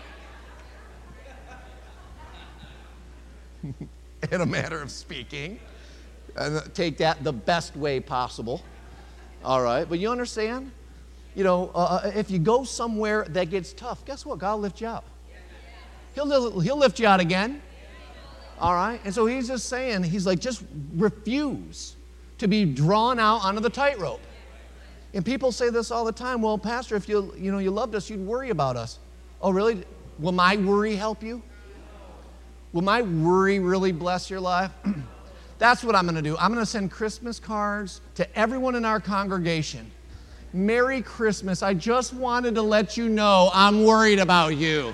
In a manner of speaking. And take that the best way possible. All right, but you understand? You know, uh, if you go somewhere that gets tough, guess what? God will lift you out. He'll, he'll lift you out again. All right, and so he's just saying, he's like, just refuse to be drawn out onto the tightrope. And people say this all the time, well, Pastor, if you, you know, you loved us, you'd worry about us. Oh, really? Will my worry help you? Will my worry really bless your life? That's what I'm going to do. I'm going to send Christmas cards to everyone in our congregation. Merry Christmas. I just wanted to let you know I'm worried about you.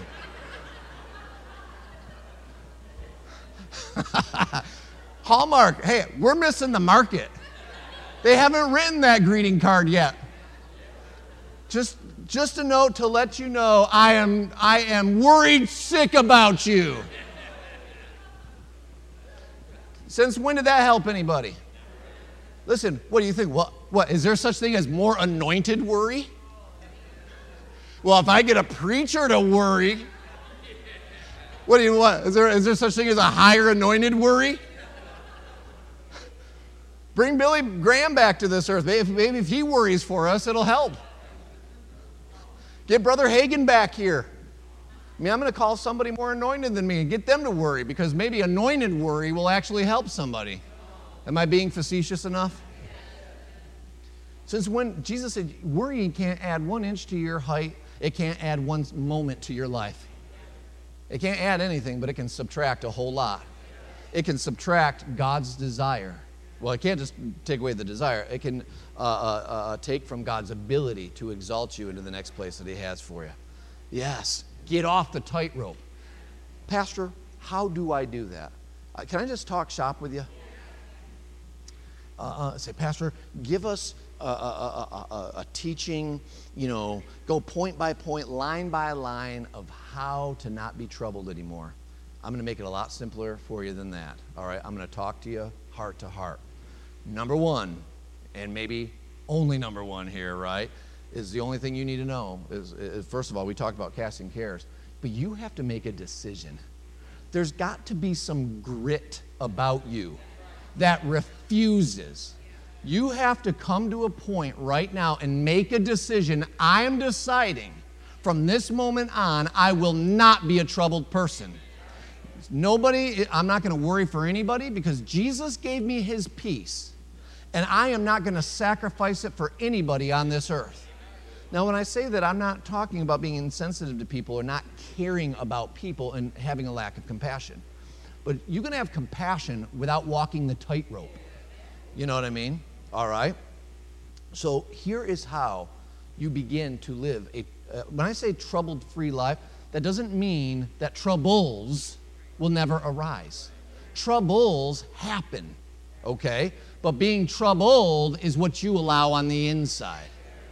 Hallmark, hey, we're missing the market. They haven't written that greeting card yet. Just, just a note to let you know I am, I am worried sick about you. Since when did that help anybody? Listen, what do you think? What, what, is there such thing as more anointed worry? Well, if I get a preacher to worry, what do you want? Is there, is there such thing as a higher anointed worry? Bring Billy Graham back to this earth. Maybe, maybe if he worries for us, it'll help. Get Brother Hagin back here. I mean, I'm going to call somebody more anointed than me and get them to worry, because maybe anointed worry will actually help somebody. Am I being facetious enough? Since when Jesus said, worrying can't add one inch to your height, it can't add one moment to your life. It can't add anything, but it can subtract a whole lot. It can subtract God's desire. Well, it can't just take away the desire. It can uh, uh, uh, take from God's ability to exalt you into the next place that he has for you. Yes, get off the tightrope. Pastor, how do I do that? Uh, can I just talk shop with you? Uh, uh, say, Pastor, give us a, a, a, a, a teaching, you know, go point by point, line by line of how to not be troubled anymore. I'm going to make it a lot simpler for you than that. All right, I'm going to talk to you heart to heart. Number one, and maybe only number one here, right, is the only thing you need to know is, is, first of all, we talked about casting cares, but you have to make a decision. There's got to be some grit about you that refuses. You have to come to a point right now and make a decision. I am deciding from this moment on, I will not be a troubled person. Nobody, I'm not going to worry for anybody because Jesus gave me his peace, and I am not going to sacrifice it for anybody on this earth. Now, when I say that, I'm not talking about being insensitive to people or not caring about people and having a lack of compassion. But you're going to have compassion without walking the tightrope. You know what I mean? All right? So here is how you begin to live a, uh, when I say troubled-free life, that doesn't mean that troubles will never arise. Troubles happen, okay? But being troubled is what you allow on the inside.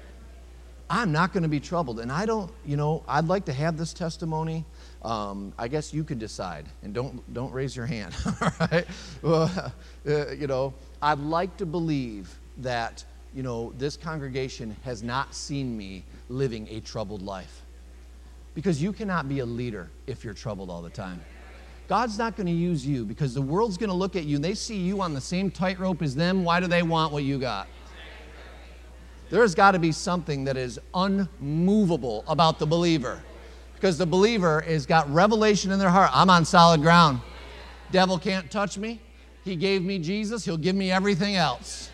I'm not going to be troubled. And I don't, you know, I'd like to have this testimony. Um, I guess you could decide. And don't don't raise your hand, all right? Well, uh, you know, I'd like to believe that, you know, this congregation has not seen me living a troubled life. Because you cannot be a leader if you're troubled all the time. God's not going to use you because the world's going to look at you and they see you on the same tightrope as them. Why do they want what you got? There's got to be something that is unmovable about the believer, because the believer has got revelation in their heart. I'm on solid ground. Devil can't touch me. He gave me Jesus. He'll give me everything else.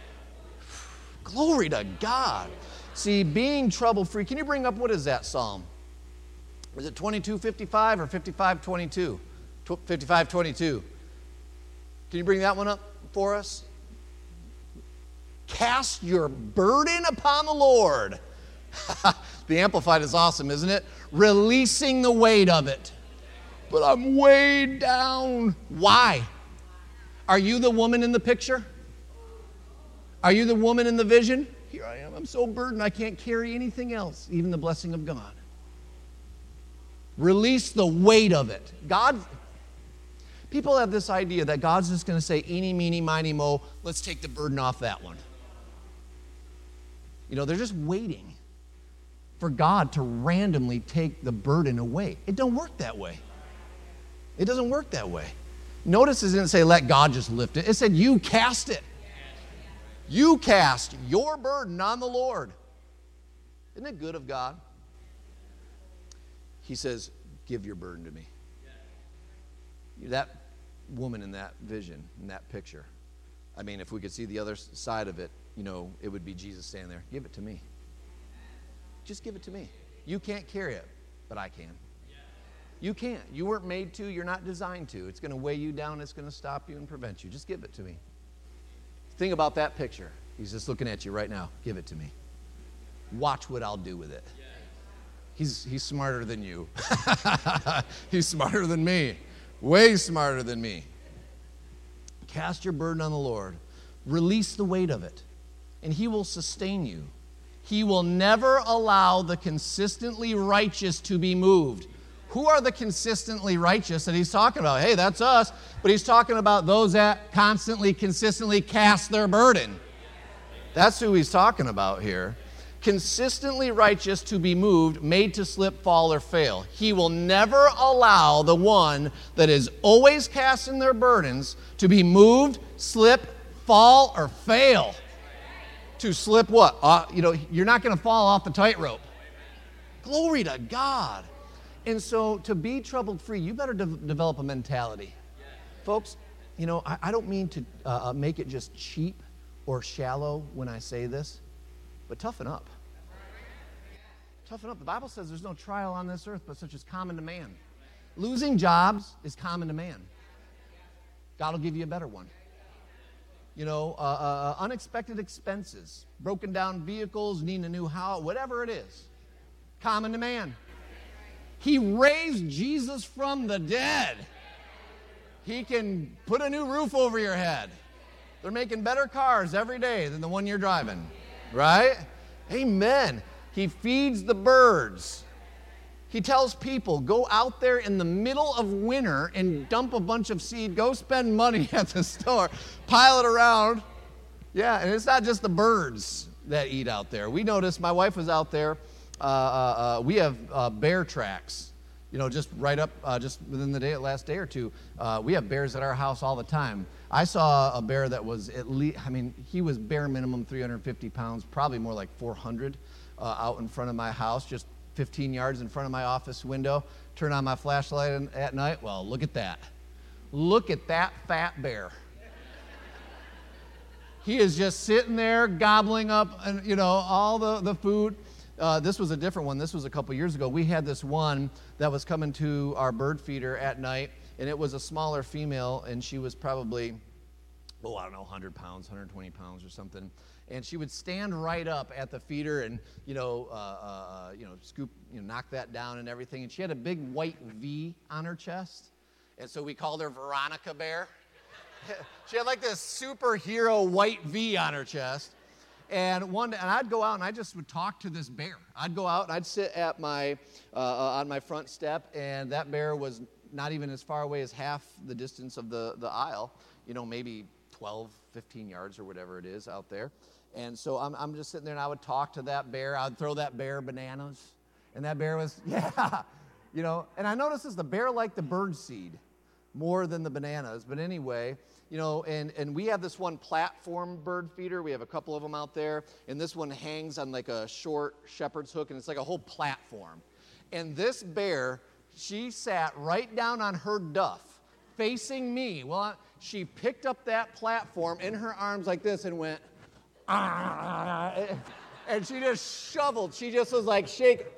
Glory to God. See, being trouble-free. Can you bring up, what is that psalm? Is it twenty-two fifty-five or fifty-five twenty-two? fifty-five twenty-two. Can you bring that one up for us? Cast your burden upon the Lord. The Amplified is awesome, isn't it? Releasing the weight of it. But I'm weighed down. Why? Are you the woman in the picture? Are you the woman in the vision? Here I am. I'm so burdened I can't carry anything else, even the blessing of God. Release the weight of it. God, people have this idea that God's just going to say, eeny, meeny, miny, mo, let's take the burden off that one. You know, they're just waiting for God to randomly take the burden away. It don't work that way. It doesn't work that way. Notice it didn't say, let God just lift it. It said, you cast it. You cast your burden on the Lord. Isn't it good of God? He says, give your burden to me. That woman in that vision, in that picture, I mean, if we could see the other side of it, you know, it would be Jesus standing there. Give it to me. Just give it to me. You can't carry it, but I can. You can't. You weren't made to. You're not designed to. It's going to weigh you down. It's going to stop you and prevent you. Just give it to me. Think about that picture. He's just looking at you right now. Give it to me. Watch what I'll do with it. He's, he's smarter than you. He's smarter than me. Way smarter than me. Cast your burden on the Lord. Release the weight of it, and He will sustain you. He will never allow the consistently righteous to be moved. Who are the consistently righteous that He's talking about? Hey, that's us. But He's talking about those that constantly, consistently cast their burden. That's who He's talking about here. Consistently righteous to be moved, made to slip, fall, or fail. He will never allow the one that is always casting their burdens to be moved, slip, fall, or fail. To slip what? Uh, you know, you're not going to fall off the tightrope. Glory to God. And so to be troubled free, you better de- develop a mentality. Folks, you know, I, I don't mean to uh, make it just cheap or shallow when I say this, but toughen up. Toughen up. The Bible says there's no trial on this earth but such as common to man. Losing jobs is common to man. God will give you a better one. You know, uh, uh, unexpected expenses, broken down vehicles, needing a new house, whatever it is. Common to man. He raised Jesus from the dead. He can put a new roof over your head. They're making better cars every day than the one you're driving. Right? Amen. He feeds the birds. He tells people, go out there in the middle of winter and dump a bunch of seed. Go spend money at the store. Pile it around. Yeah, and it's not just the birds that eat out there. We noticed, my wife was out there. Uh, uh, uh, we have uh, bear tracks. You know, just right up, uh, just within the day, last day or two. Uh, we have bears at our house all the time. I saw a bear that was at least, I mean, he was bare minimum three hundred fifty pounds, probably more like four hundred, uh, out in front of my house, just fifteen yards in front of my office window. Turn on my flashlight in, at night. Well, look at that. Look at that fat bear. He is just sitting there gobbling up, and you know, all the, the food. Uh, this was a different one. This was a couple years ago. We had this one that was coming to our bird feeder at night, and it was a smaller female, and she was probably, oh, I don't know, one hundred pounds, one hundred twenty pounds or something. And she would stand right up at the feeder and, you know, uh, uh, you know, scoop, you know, knock that down and everything. And she had a big white V on her chest, and so we called her Veronica Bear. She had like this superhero white V on her chest. And one day, and I'd go out and I just would talk to this bear. I'd go out and I'd sit at my uh, uh, on my front step, and that bear was not even as far away as half the distance of the, the aisle, you know, maybe twelve, fifteen yards or whatever it is out there. And so I'm I'm just sitting there and I would talk to that bear. I'd throw that bear bananas, and that bear was, yeah, you know. And I noticed this, the bear liked the bird seed more than the bananas. But anyway, you know, and, and we have this one platform bird feeder. We have a couple of them out there. And this one hangs on like a short shepherd's hook, and it's like a whole platform. And this bear, she sat right down on her duff, facing me. Well, she picked up that platform in her arms like this and went, ah, and she just shoveled. She just was like, shake.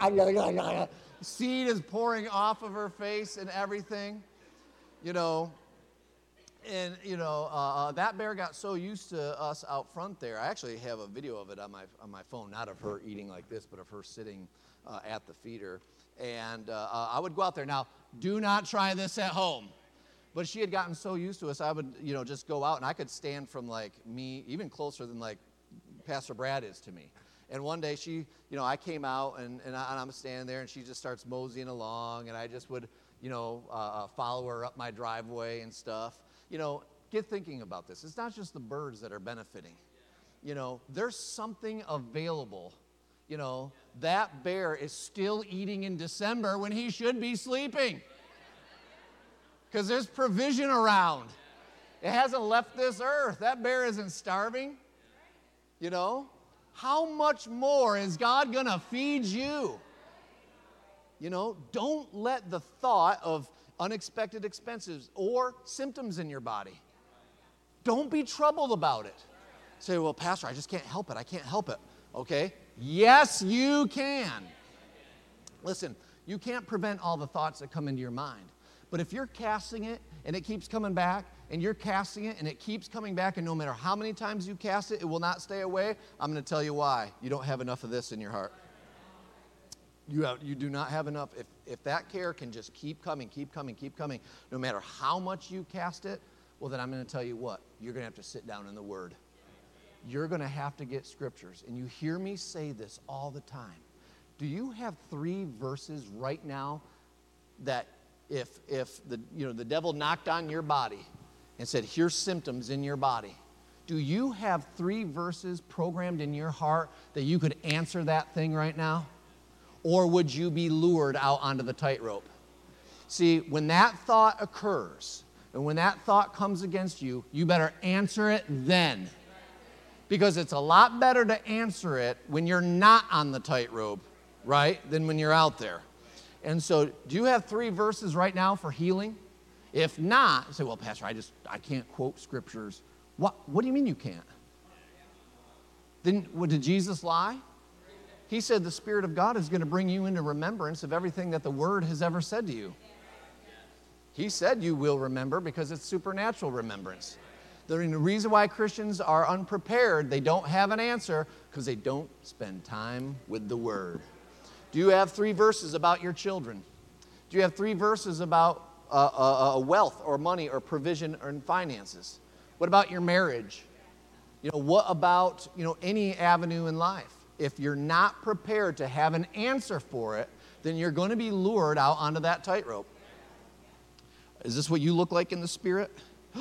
Seed is pouring off of her face and everything. You know, and, you know, uh, that bear got so used to us out front there. I actually have a video of it on my on my phone, not of her eating like this, but of her sitting uh, at the feeder. And uh, uh, I would go out there. Now, do not try this at home. But she had gotten so used to us, I would, you know, just go out, and I could stand from, like, me, even closer than, like, Pastor Brad is to me. And one day she, you know, I came out, and, and, I, and I'm standing there, and she just starts moseying along, and I just would, you know, uh, follow her up my driveway and stuff. You know, get thinking about this. It's not just the birds that are benefiting. You know, there's something available. You know, that bear is still eating in December when he should be sleeping. Because there's provision around. It hasn't left this earth. That bear isn't starving. You know, how much more is God going to feed you? You know, don't let the thought of unexpected expenses or symptoms in your body, don't be troubled about it. Say, well, Pastor, I just can't help it. I can't help it. Okay? Yes, you can. Listen, You can't prevent all the thoughts that come into your mind. But if you're casting it and it keeps coming back, and you're casting it and it keeps coming back, and no matter how many times you cast it, it will not stay away, I'm going to tell you why. You don't have enough of this in your heart. You, have, you do not have enough. If, if that care can just keep coming, keep coming, keep coming, no matter how much you cast it, well, then I'm going to tell you what. You're going to have to sit down in the Word. You're going to have to get scriptures. And you hear me say this all the time. Do you have three verses right now that if if the you know the devil knocked on your body and said, here's symptoms in your body, do you have three verses programmed in your heart that you could answer that thing right now? Or would you be lured out onto the tightrope? See, when that thought occurs, and when that thought comes against you, you better answer it then. Because it's a lot better to answer it when you're not on the tightrope, right, than when you're out there. And so, do you have three verses right now for healing? If not, you say, well, Pastor, I just, I can't quote scriptures. What, what do you mean you can't? Then, what, did Jesus lie? He said the Spirit of God is going to bring you into remembrance of everything that the Word has ever said to you. He said you will remember because it's supernatural remembrance. The reason why Christians are unprepared, they don't have an answer, because they don't spend time with the Word. Do you have three verses about your children? Do you have three verses about uh, uh, uh, wealth or money or provision or finances? What about your marriage? You know, what about, you know, any avenue in life? If you're not prepared to have an answer for it, then you're going to be lured out onto that tightrope. Is this what you look like in the Spirit?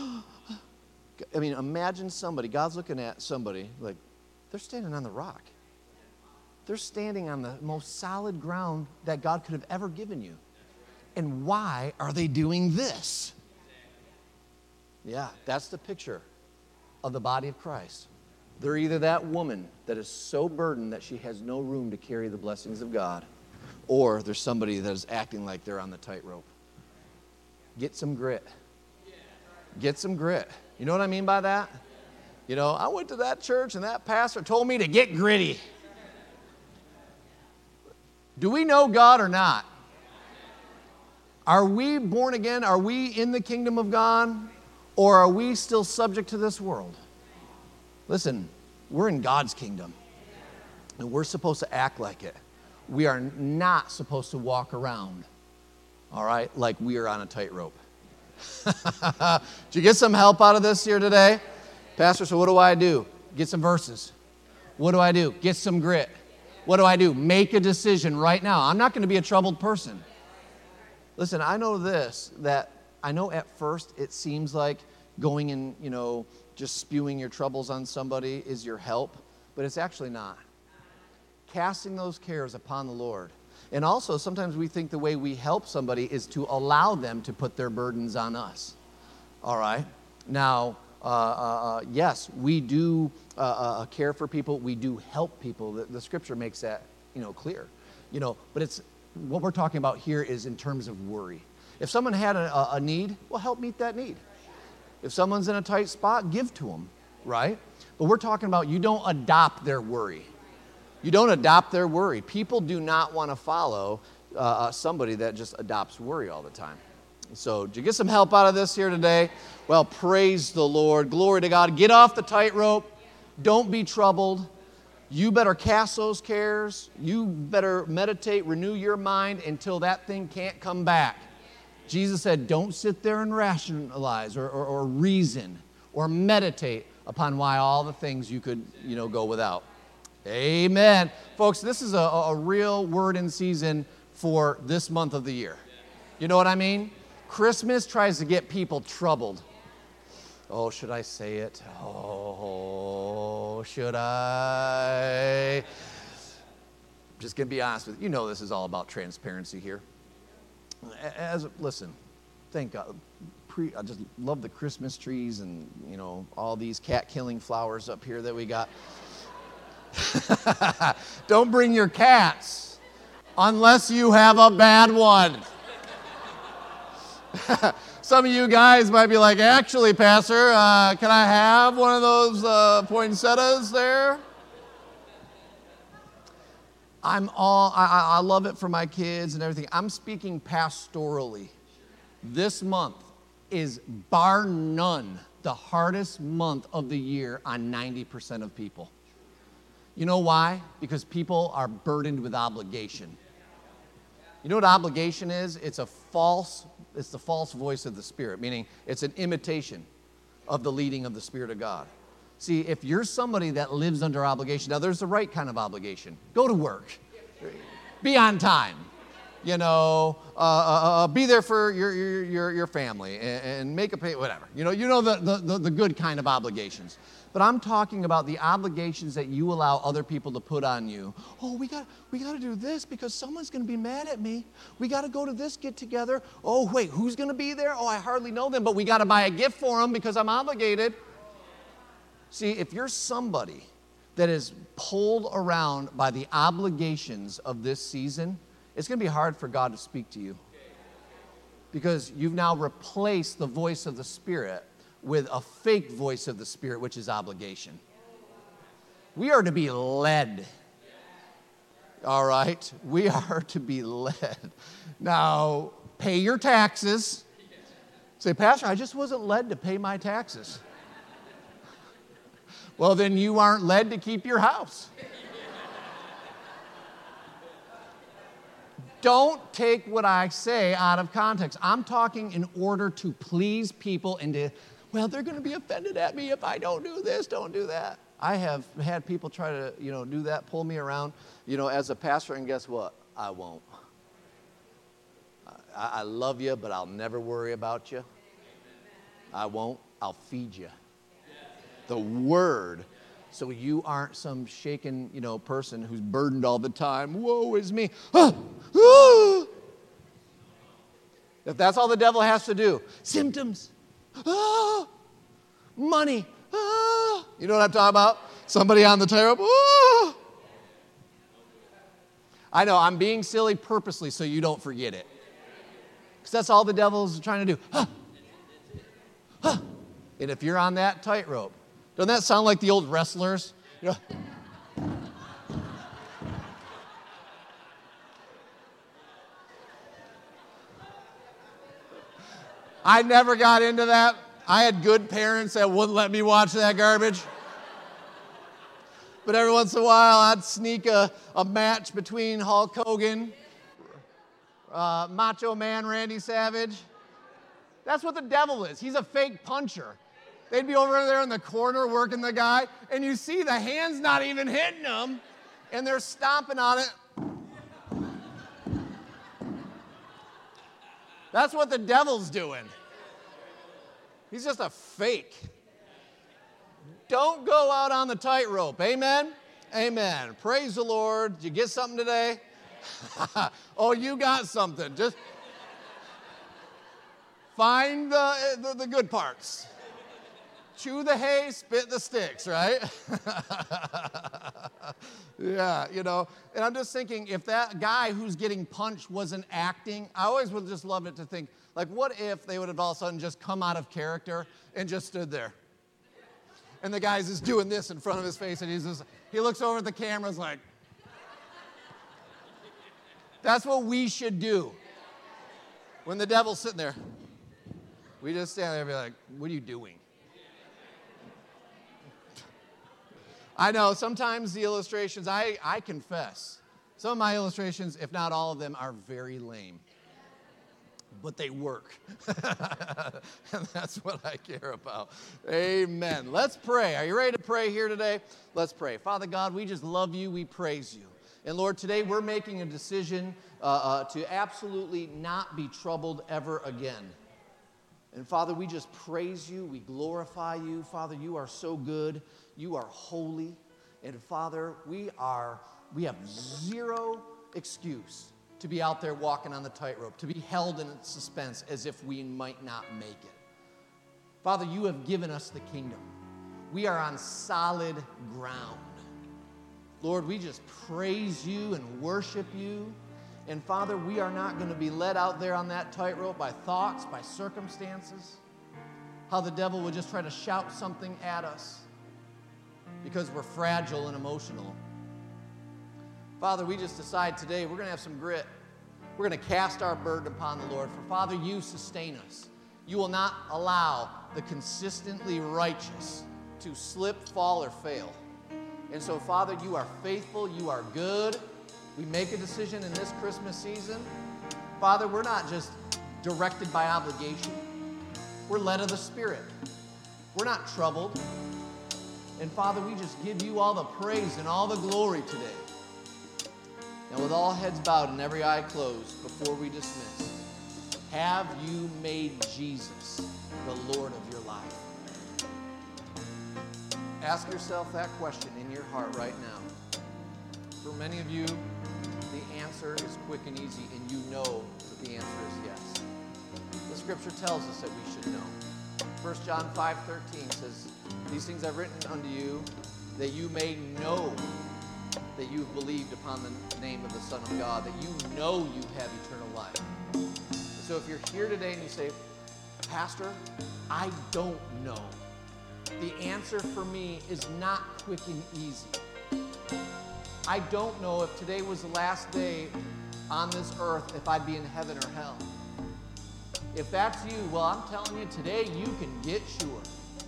I mean, imagine somebody, God's looking at somebody like, they're standing on the rock. They're standing on the most solid ground that God could have ever given you. And why are they doing this? Yeah, that's the picture of the body of Christ. They're either that woman that is so burdened that she has no room to carry the blessings of God, or there's somebody that is acting like they're on the tightrope. Get some grit. Get some grit. You know what I mean by that? You know, I went to that church and that pastor told me to get gritty. Do we know God or not? Are we born again? Are we in the kingdom of God? Or are we still subject to this world? Listen, we're in God's kingdom. And we're supposed to act like it. We are not supposed to walk around, all right, like we are on a tightrope. Did you get some help out of this here today? Pastor, so what do I do? Get some verses. What do I do? Get some grit. What do I do? Make a decision right now. I'm not going to be a troubled person. Listen, I know this, that I know at first it seems like going and, you know, just spewing your troubles on somebody is your help, but it's actually not. Casting those cares upon the Lord. And also, sometimes we think the way we help somebody is to allow them to put their burdens on us. All right? Now, uh, uh, yes, we do uh, uh, care for people. We do help people. The, the Scripture makes that, you know, clear. You know, but it's what we're talking about here is in terms of worry. If someone had a, a need, well, help meet that need. If someone's in a tight spot, give to them, right? But we're talking about you don't adopt their worry. You don't adopt their worry. People do not want to follow uh, somebody that just adopts worry all the time. So, did you get some help out of this here today? Well, praise the Lord. Glory to God. Get off the tightrope. Don't be troubled. You better cast those cares. You better meditate, renew your mind until that thing can't come back. Jesus said, don't sit there and rationalize or, or, or reason or meditate upon why all the things you could, you know, go without. Amen. Folks, this is a, a real word in season for this month of the year. You know what I mean? Christmas tries to get people troubled. Oh, should I say it? Oh, should I? Just going to be honest with you. You know this is all about transparency here. As listen, thank God. Pre, I just love the Christmas trees and, you know, all these cat-killing flowers up here that we got. Don't bring your cats unless you have a bad one. Some of you guys might be like, actually, Pastor, uh, can I have one of those uh, poinsettias there? I'm all, I, I I love it for my kids and everything. I'm speaking pastorally. This month is bar none the hardest month of the year on ninety percent of people. You know why? Because people are burdened with obligation. You know what obligation is? It's a false, it's the false voice of the Spirit, meaning it's an imitation of the leading of the Spirit of God. See, if you're somebody that lives under obligation, now there's the right kind of obligation. Go to work. Be on time. You know, uh, uh, uh, be there for your your your, your family and, and make a pay, whatever. You know, you know the, the, the good kind of obligations. But I'm talking about the obligations that you allow other people to put on you. Oh, we got we got to do this because someone's going to be mad at me. We got to go to this get together. Oh, wait, who's going to be there? Oh, I hardly know them, but we got to buy a gift for them because I'm obligated. See, if you're somebody that is pulled around by the obligations of this season, it's going to be hard for God to speak to you because you've now replaced the voice of the Spirit with a fake voice of the Spirit, which is obligation. We are to be led. All right? We are to be led. Now, pay your taxes. Say, Pastor, I just wasn't led to pay my taxes. Well, then you aren't led to keep your house. Don't take what I say out of context. I'm talking in order to please people and to, well, they're going to be offended at me if I don't do this, don't do that. I have had people try to, you know, do that, pull me around, you know, as a pastor, and guess what? I won't. I, I love you, but I'll never worry about you. I won't. I'll feed you the word, so you aren't some shaken, you know, person who's burdened all the time. Woe is me. Ah, ah. If that's all the devil has to do, symptoms, ah, money, ah. You know what I'm talking about? Somebody on the tightrope. Ah. I know, I'm being silly purposely so you don't forget it. Because that's all the devil's trying to do. Ah, ah. And if you're on that tightrope, doesn't that sound like the old wrestlers? You know? I never got into that. I had good parents that wouldn't let me watch that garbage. But every once in a while, I'd sneak a, a match between Hulk Hogan, uh, Macho Man Randy Savage. That's what the devil is. He's a fake puncher. They'd be over there in the corner working the guy, and you see the hand's not even hitting them, and they're stomping on it. That's what the devil's doing. He's just a fake. Don't go out on the tightrope. Amen? Amen. Praise the Lord. Did you get something today? Oh, you got something. Just find the, the, the good parts. Chew the hay, spit the sticks, right? Yeah, you know, and I'm just thinking, if that guy who's getting punched wasn't acting, I always would just love it to think, like, what if they would have all of a sudden just come out of character and just stood there? And the guy's just doing this in front of his face, and he's just, he looks over at the cameras like, that's what we should do. When the devil's sitting there, we just stand there and be like, what are you doing? I know, sometimes the illustrations, I, I confess, some of my illustrations, if not all of them, are very lame. But they work. And that's what I care about. Amen. Let's pray. Are you ready to pray here today? Let's pray. Father God, we just love you. We praise you. And Lord, today we're making a decision uh, uh, to absolutely not be troubled ever again. And Father, we just praise you. We glorify you. Father, you are so good. You are holy. And Father, we are, we have zero excuse to be out there walking on the tightrope, to be held in suspense as if we might not make it. Father, you have given us the kingdom. We are on solid ground. Lord, we just praise you and worship you. And Father, we are not going to be led out there on that tightrope by thoughts, by circumstances, how the devil would just try to shout something at us because we're fragile and emotional. Father, we just decide today we're going to have some grit. We're going to cast our burden upon the Lord. For Father, you sustain us. You will not allow the consistently righteous to slip, fall, or fail. And so, Father, you are faithful. You are good. We make a decision in this Christmas season. Father, we're not just directed by obligation. We're led of the Spirit. We're not troubled. And Father, we just give you all the praise and all the glory today. Now, with all heads bowed and every eye closed, before we dismiss, have you made Jesus the Lord of your life? Ask yourself that question in your heart right now. For many of you, the answer is quick and easy, and you know that the answer is yes. The Scripture tells us that we should know. First John five thirteen says, "These things I've written unto you, that you may know that you've believed upon the name of the Son of God, that you know you have eternal life." So if you're here today and you say, "Pastor, I don't know. The answer for me is not quick and easy. I don't know if today was the last day on this earth, if I'd be in heaven or hell." If that's you, well, I'm telling you today, you can get sure.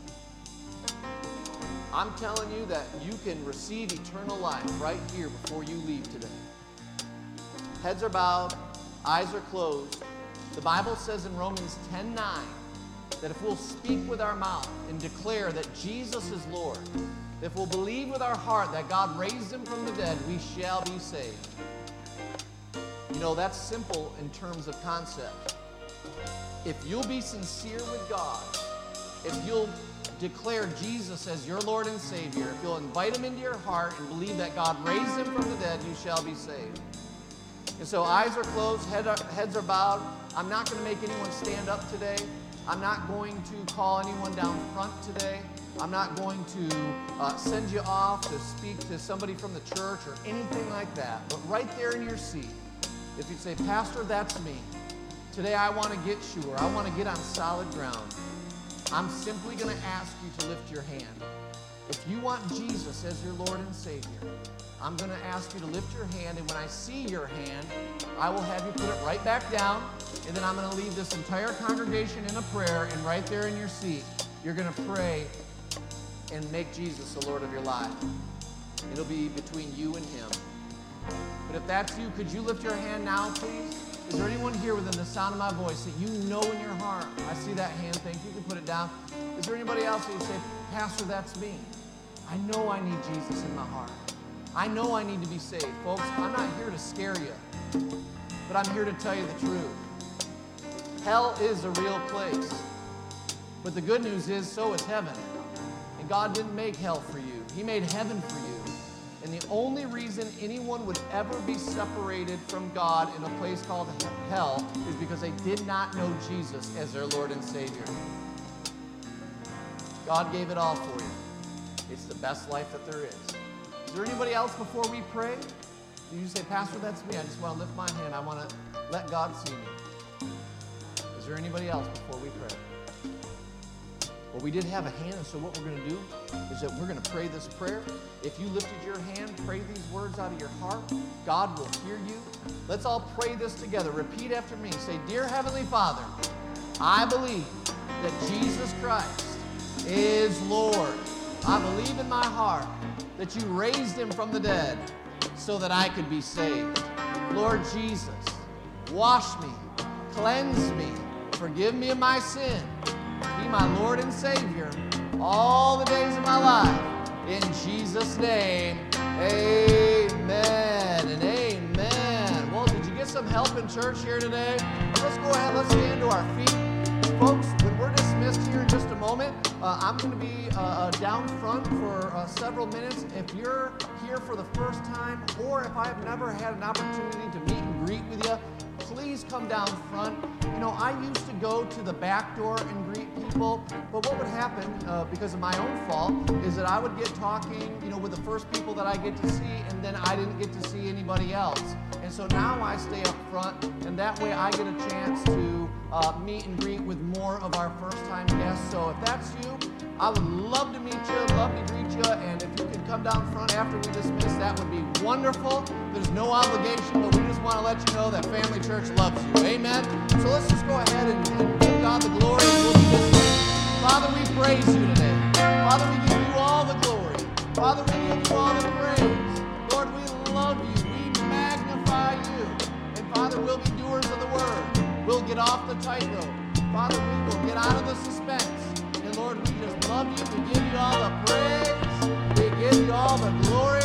I'm telling you that you can receive eternal life right here before you leave today. Heads are bowed, eyes are closed. The Bible says in Romans ten nine that if we'll speak with our mouth and declare that Jesus is Lord, if we'll believe with our heart that God raised him from the dead, we shall be saved. You know, that's simple in terms of concept. If you'll be sincere with God, if you'll declare Jesus as your Lord and Savior, if you'll invite him into your heart and believe that God raised him from the dead, you shall be saved. And so eyes are closed, head are, heads are bowed. I'm not going to make anyone stand up today. I'm not going to call anyone down front today. I'm not going to uh, send you off to speak to somebody from the church or anything like that. But right there in your seat, if you say, "Pastor, that's me. Today I want to get sure. I want to get on solid ground." I'm simply going to ask you to lift your hand. If you want Jesus as your Lord and Savior, I'm going to ask you to lift your hand, and when I see your hand, I will have you put it right back down, and then I'm going to lead this entire congregation in a prayer, and right there in your seat, you're going to pray and make Jesus the Lord of your life. It'll be between you and him. But if that's you, could you lift your hand now, please? Is there anyone here within the sound of my voice that you know in your heart? I see that hand. Thank you. You can put it down. Is there anybody else that you say, "Pastor, that's me. I know I need Jesus in my heart. I know I need to be saved." Folks, I'm not here to scare you, but I'm here to tell you the truth. Hell is a real place. But the good news is, so is heaven. And God didn't make hell for you. He made heaven for you. And the only reason anyone would ever be separated from God in a place called hell is because they did not know Jesus as their Lord and Savior. God gave it all for you. It's the best life that there is. Is there anybody else before we pray? Do you say, "Pastor, that's me. I just want to lift my hand. I want to let God see me." Is there anybody else before we pray? Well, we did have a hand, and so what we're going to do is that we're going to pray this prayer. If you lifted your hand, pray these words out of your heart. God will hear you. Let's all pray this together. Repeat after me. Say, "Dear Heavenly Father, I believe that Jesus Christ is Lord. I believe in my heart that you raised him from the dead so that I could be saved. Lord Jesus, wash me, cleanse me, forgive me of my sin. Be my Lord and Savior all the days of my life. In Jesus' name, amen and amen." Well, did you get some help in church here today? Let's go ahead, let's stand to our feet. Folks, when we're dismissed here in just a moment, uh, I'm going to be uh, down front for uh, several minutes. If you're here for the first time, or if I've never had an opportunity to meet and greet with you, please come down front. You know, I used to go to the back door and greet people, but what would happen, uh, because of my own fault, is that I would get talking, you know, with the first people that I get to see, and then I didn't get to see anybody else. And so now I stay up front, and that way I get a chance to uh, meet and greet with more of our first-time guests. So if that's you, I would love to meet you, love to greet you, and if you can come down front after we dismiss that would be wonderful. There's no obligation, but we just want to let you know that Family Church loves you. Amen? So let's just go ahead and, and give God the glory, and we'll be dismissed. Father, we praise you today. Father, we give you all the glory. Father, we give you all the praise. Lord, we love you. We magnify you. And Father, we'll be doers of the word. We'll get off the tightrope. Father, we will get out of the suspense. And Lord, we just love you. We give you all the praise. We give you all the glory.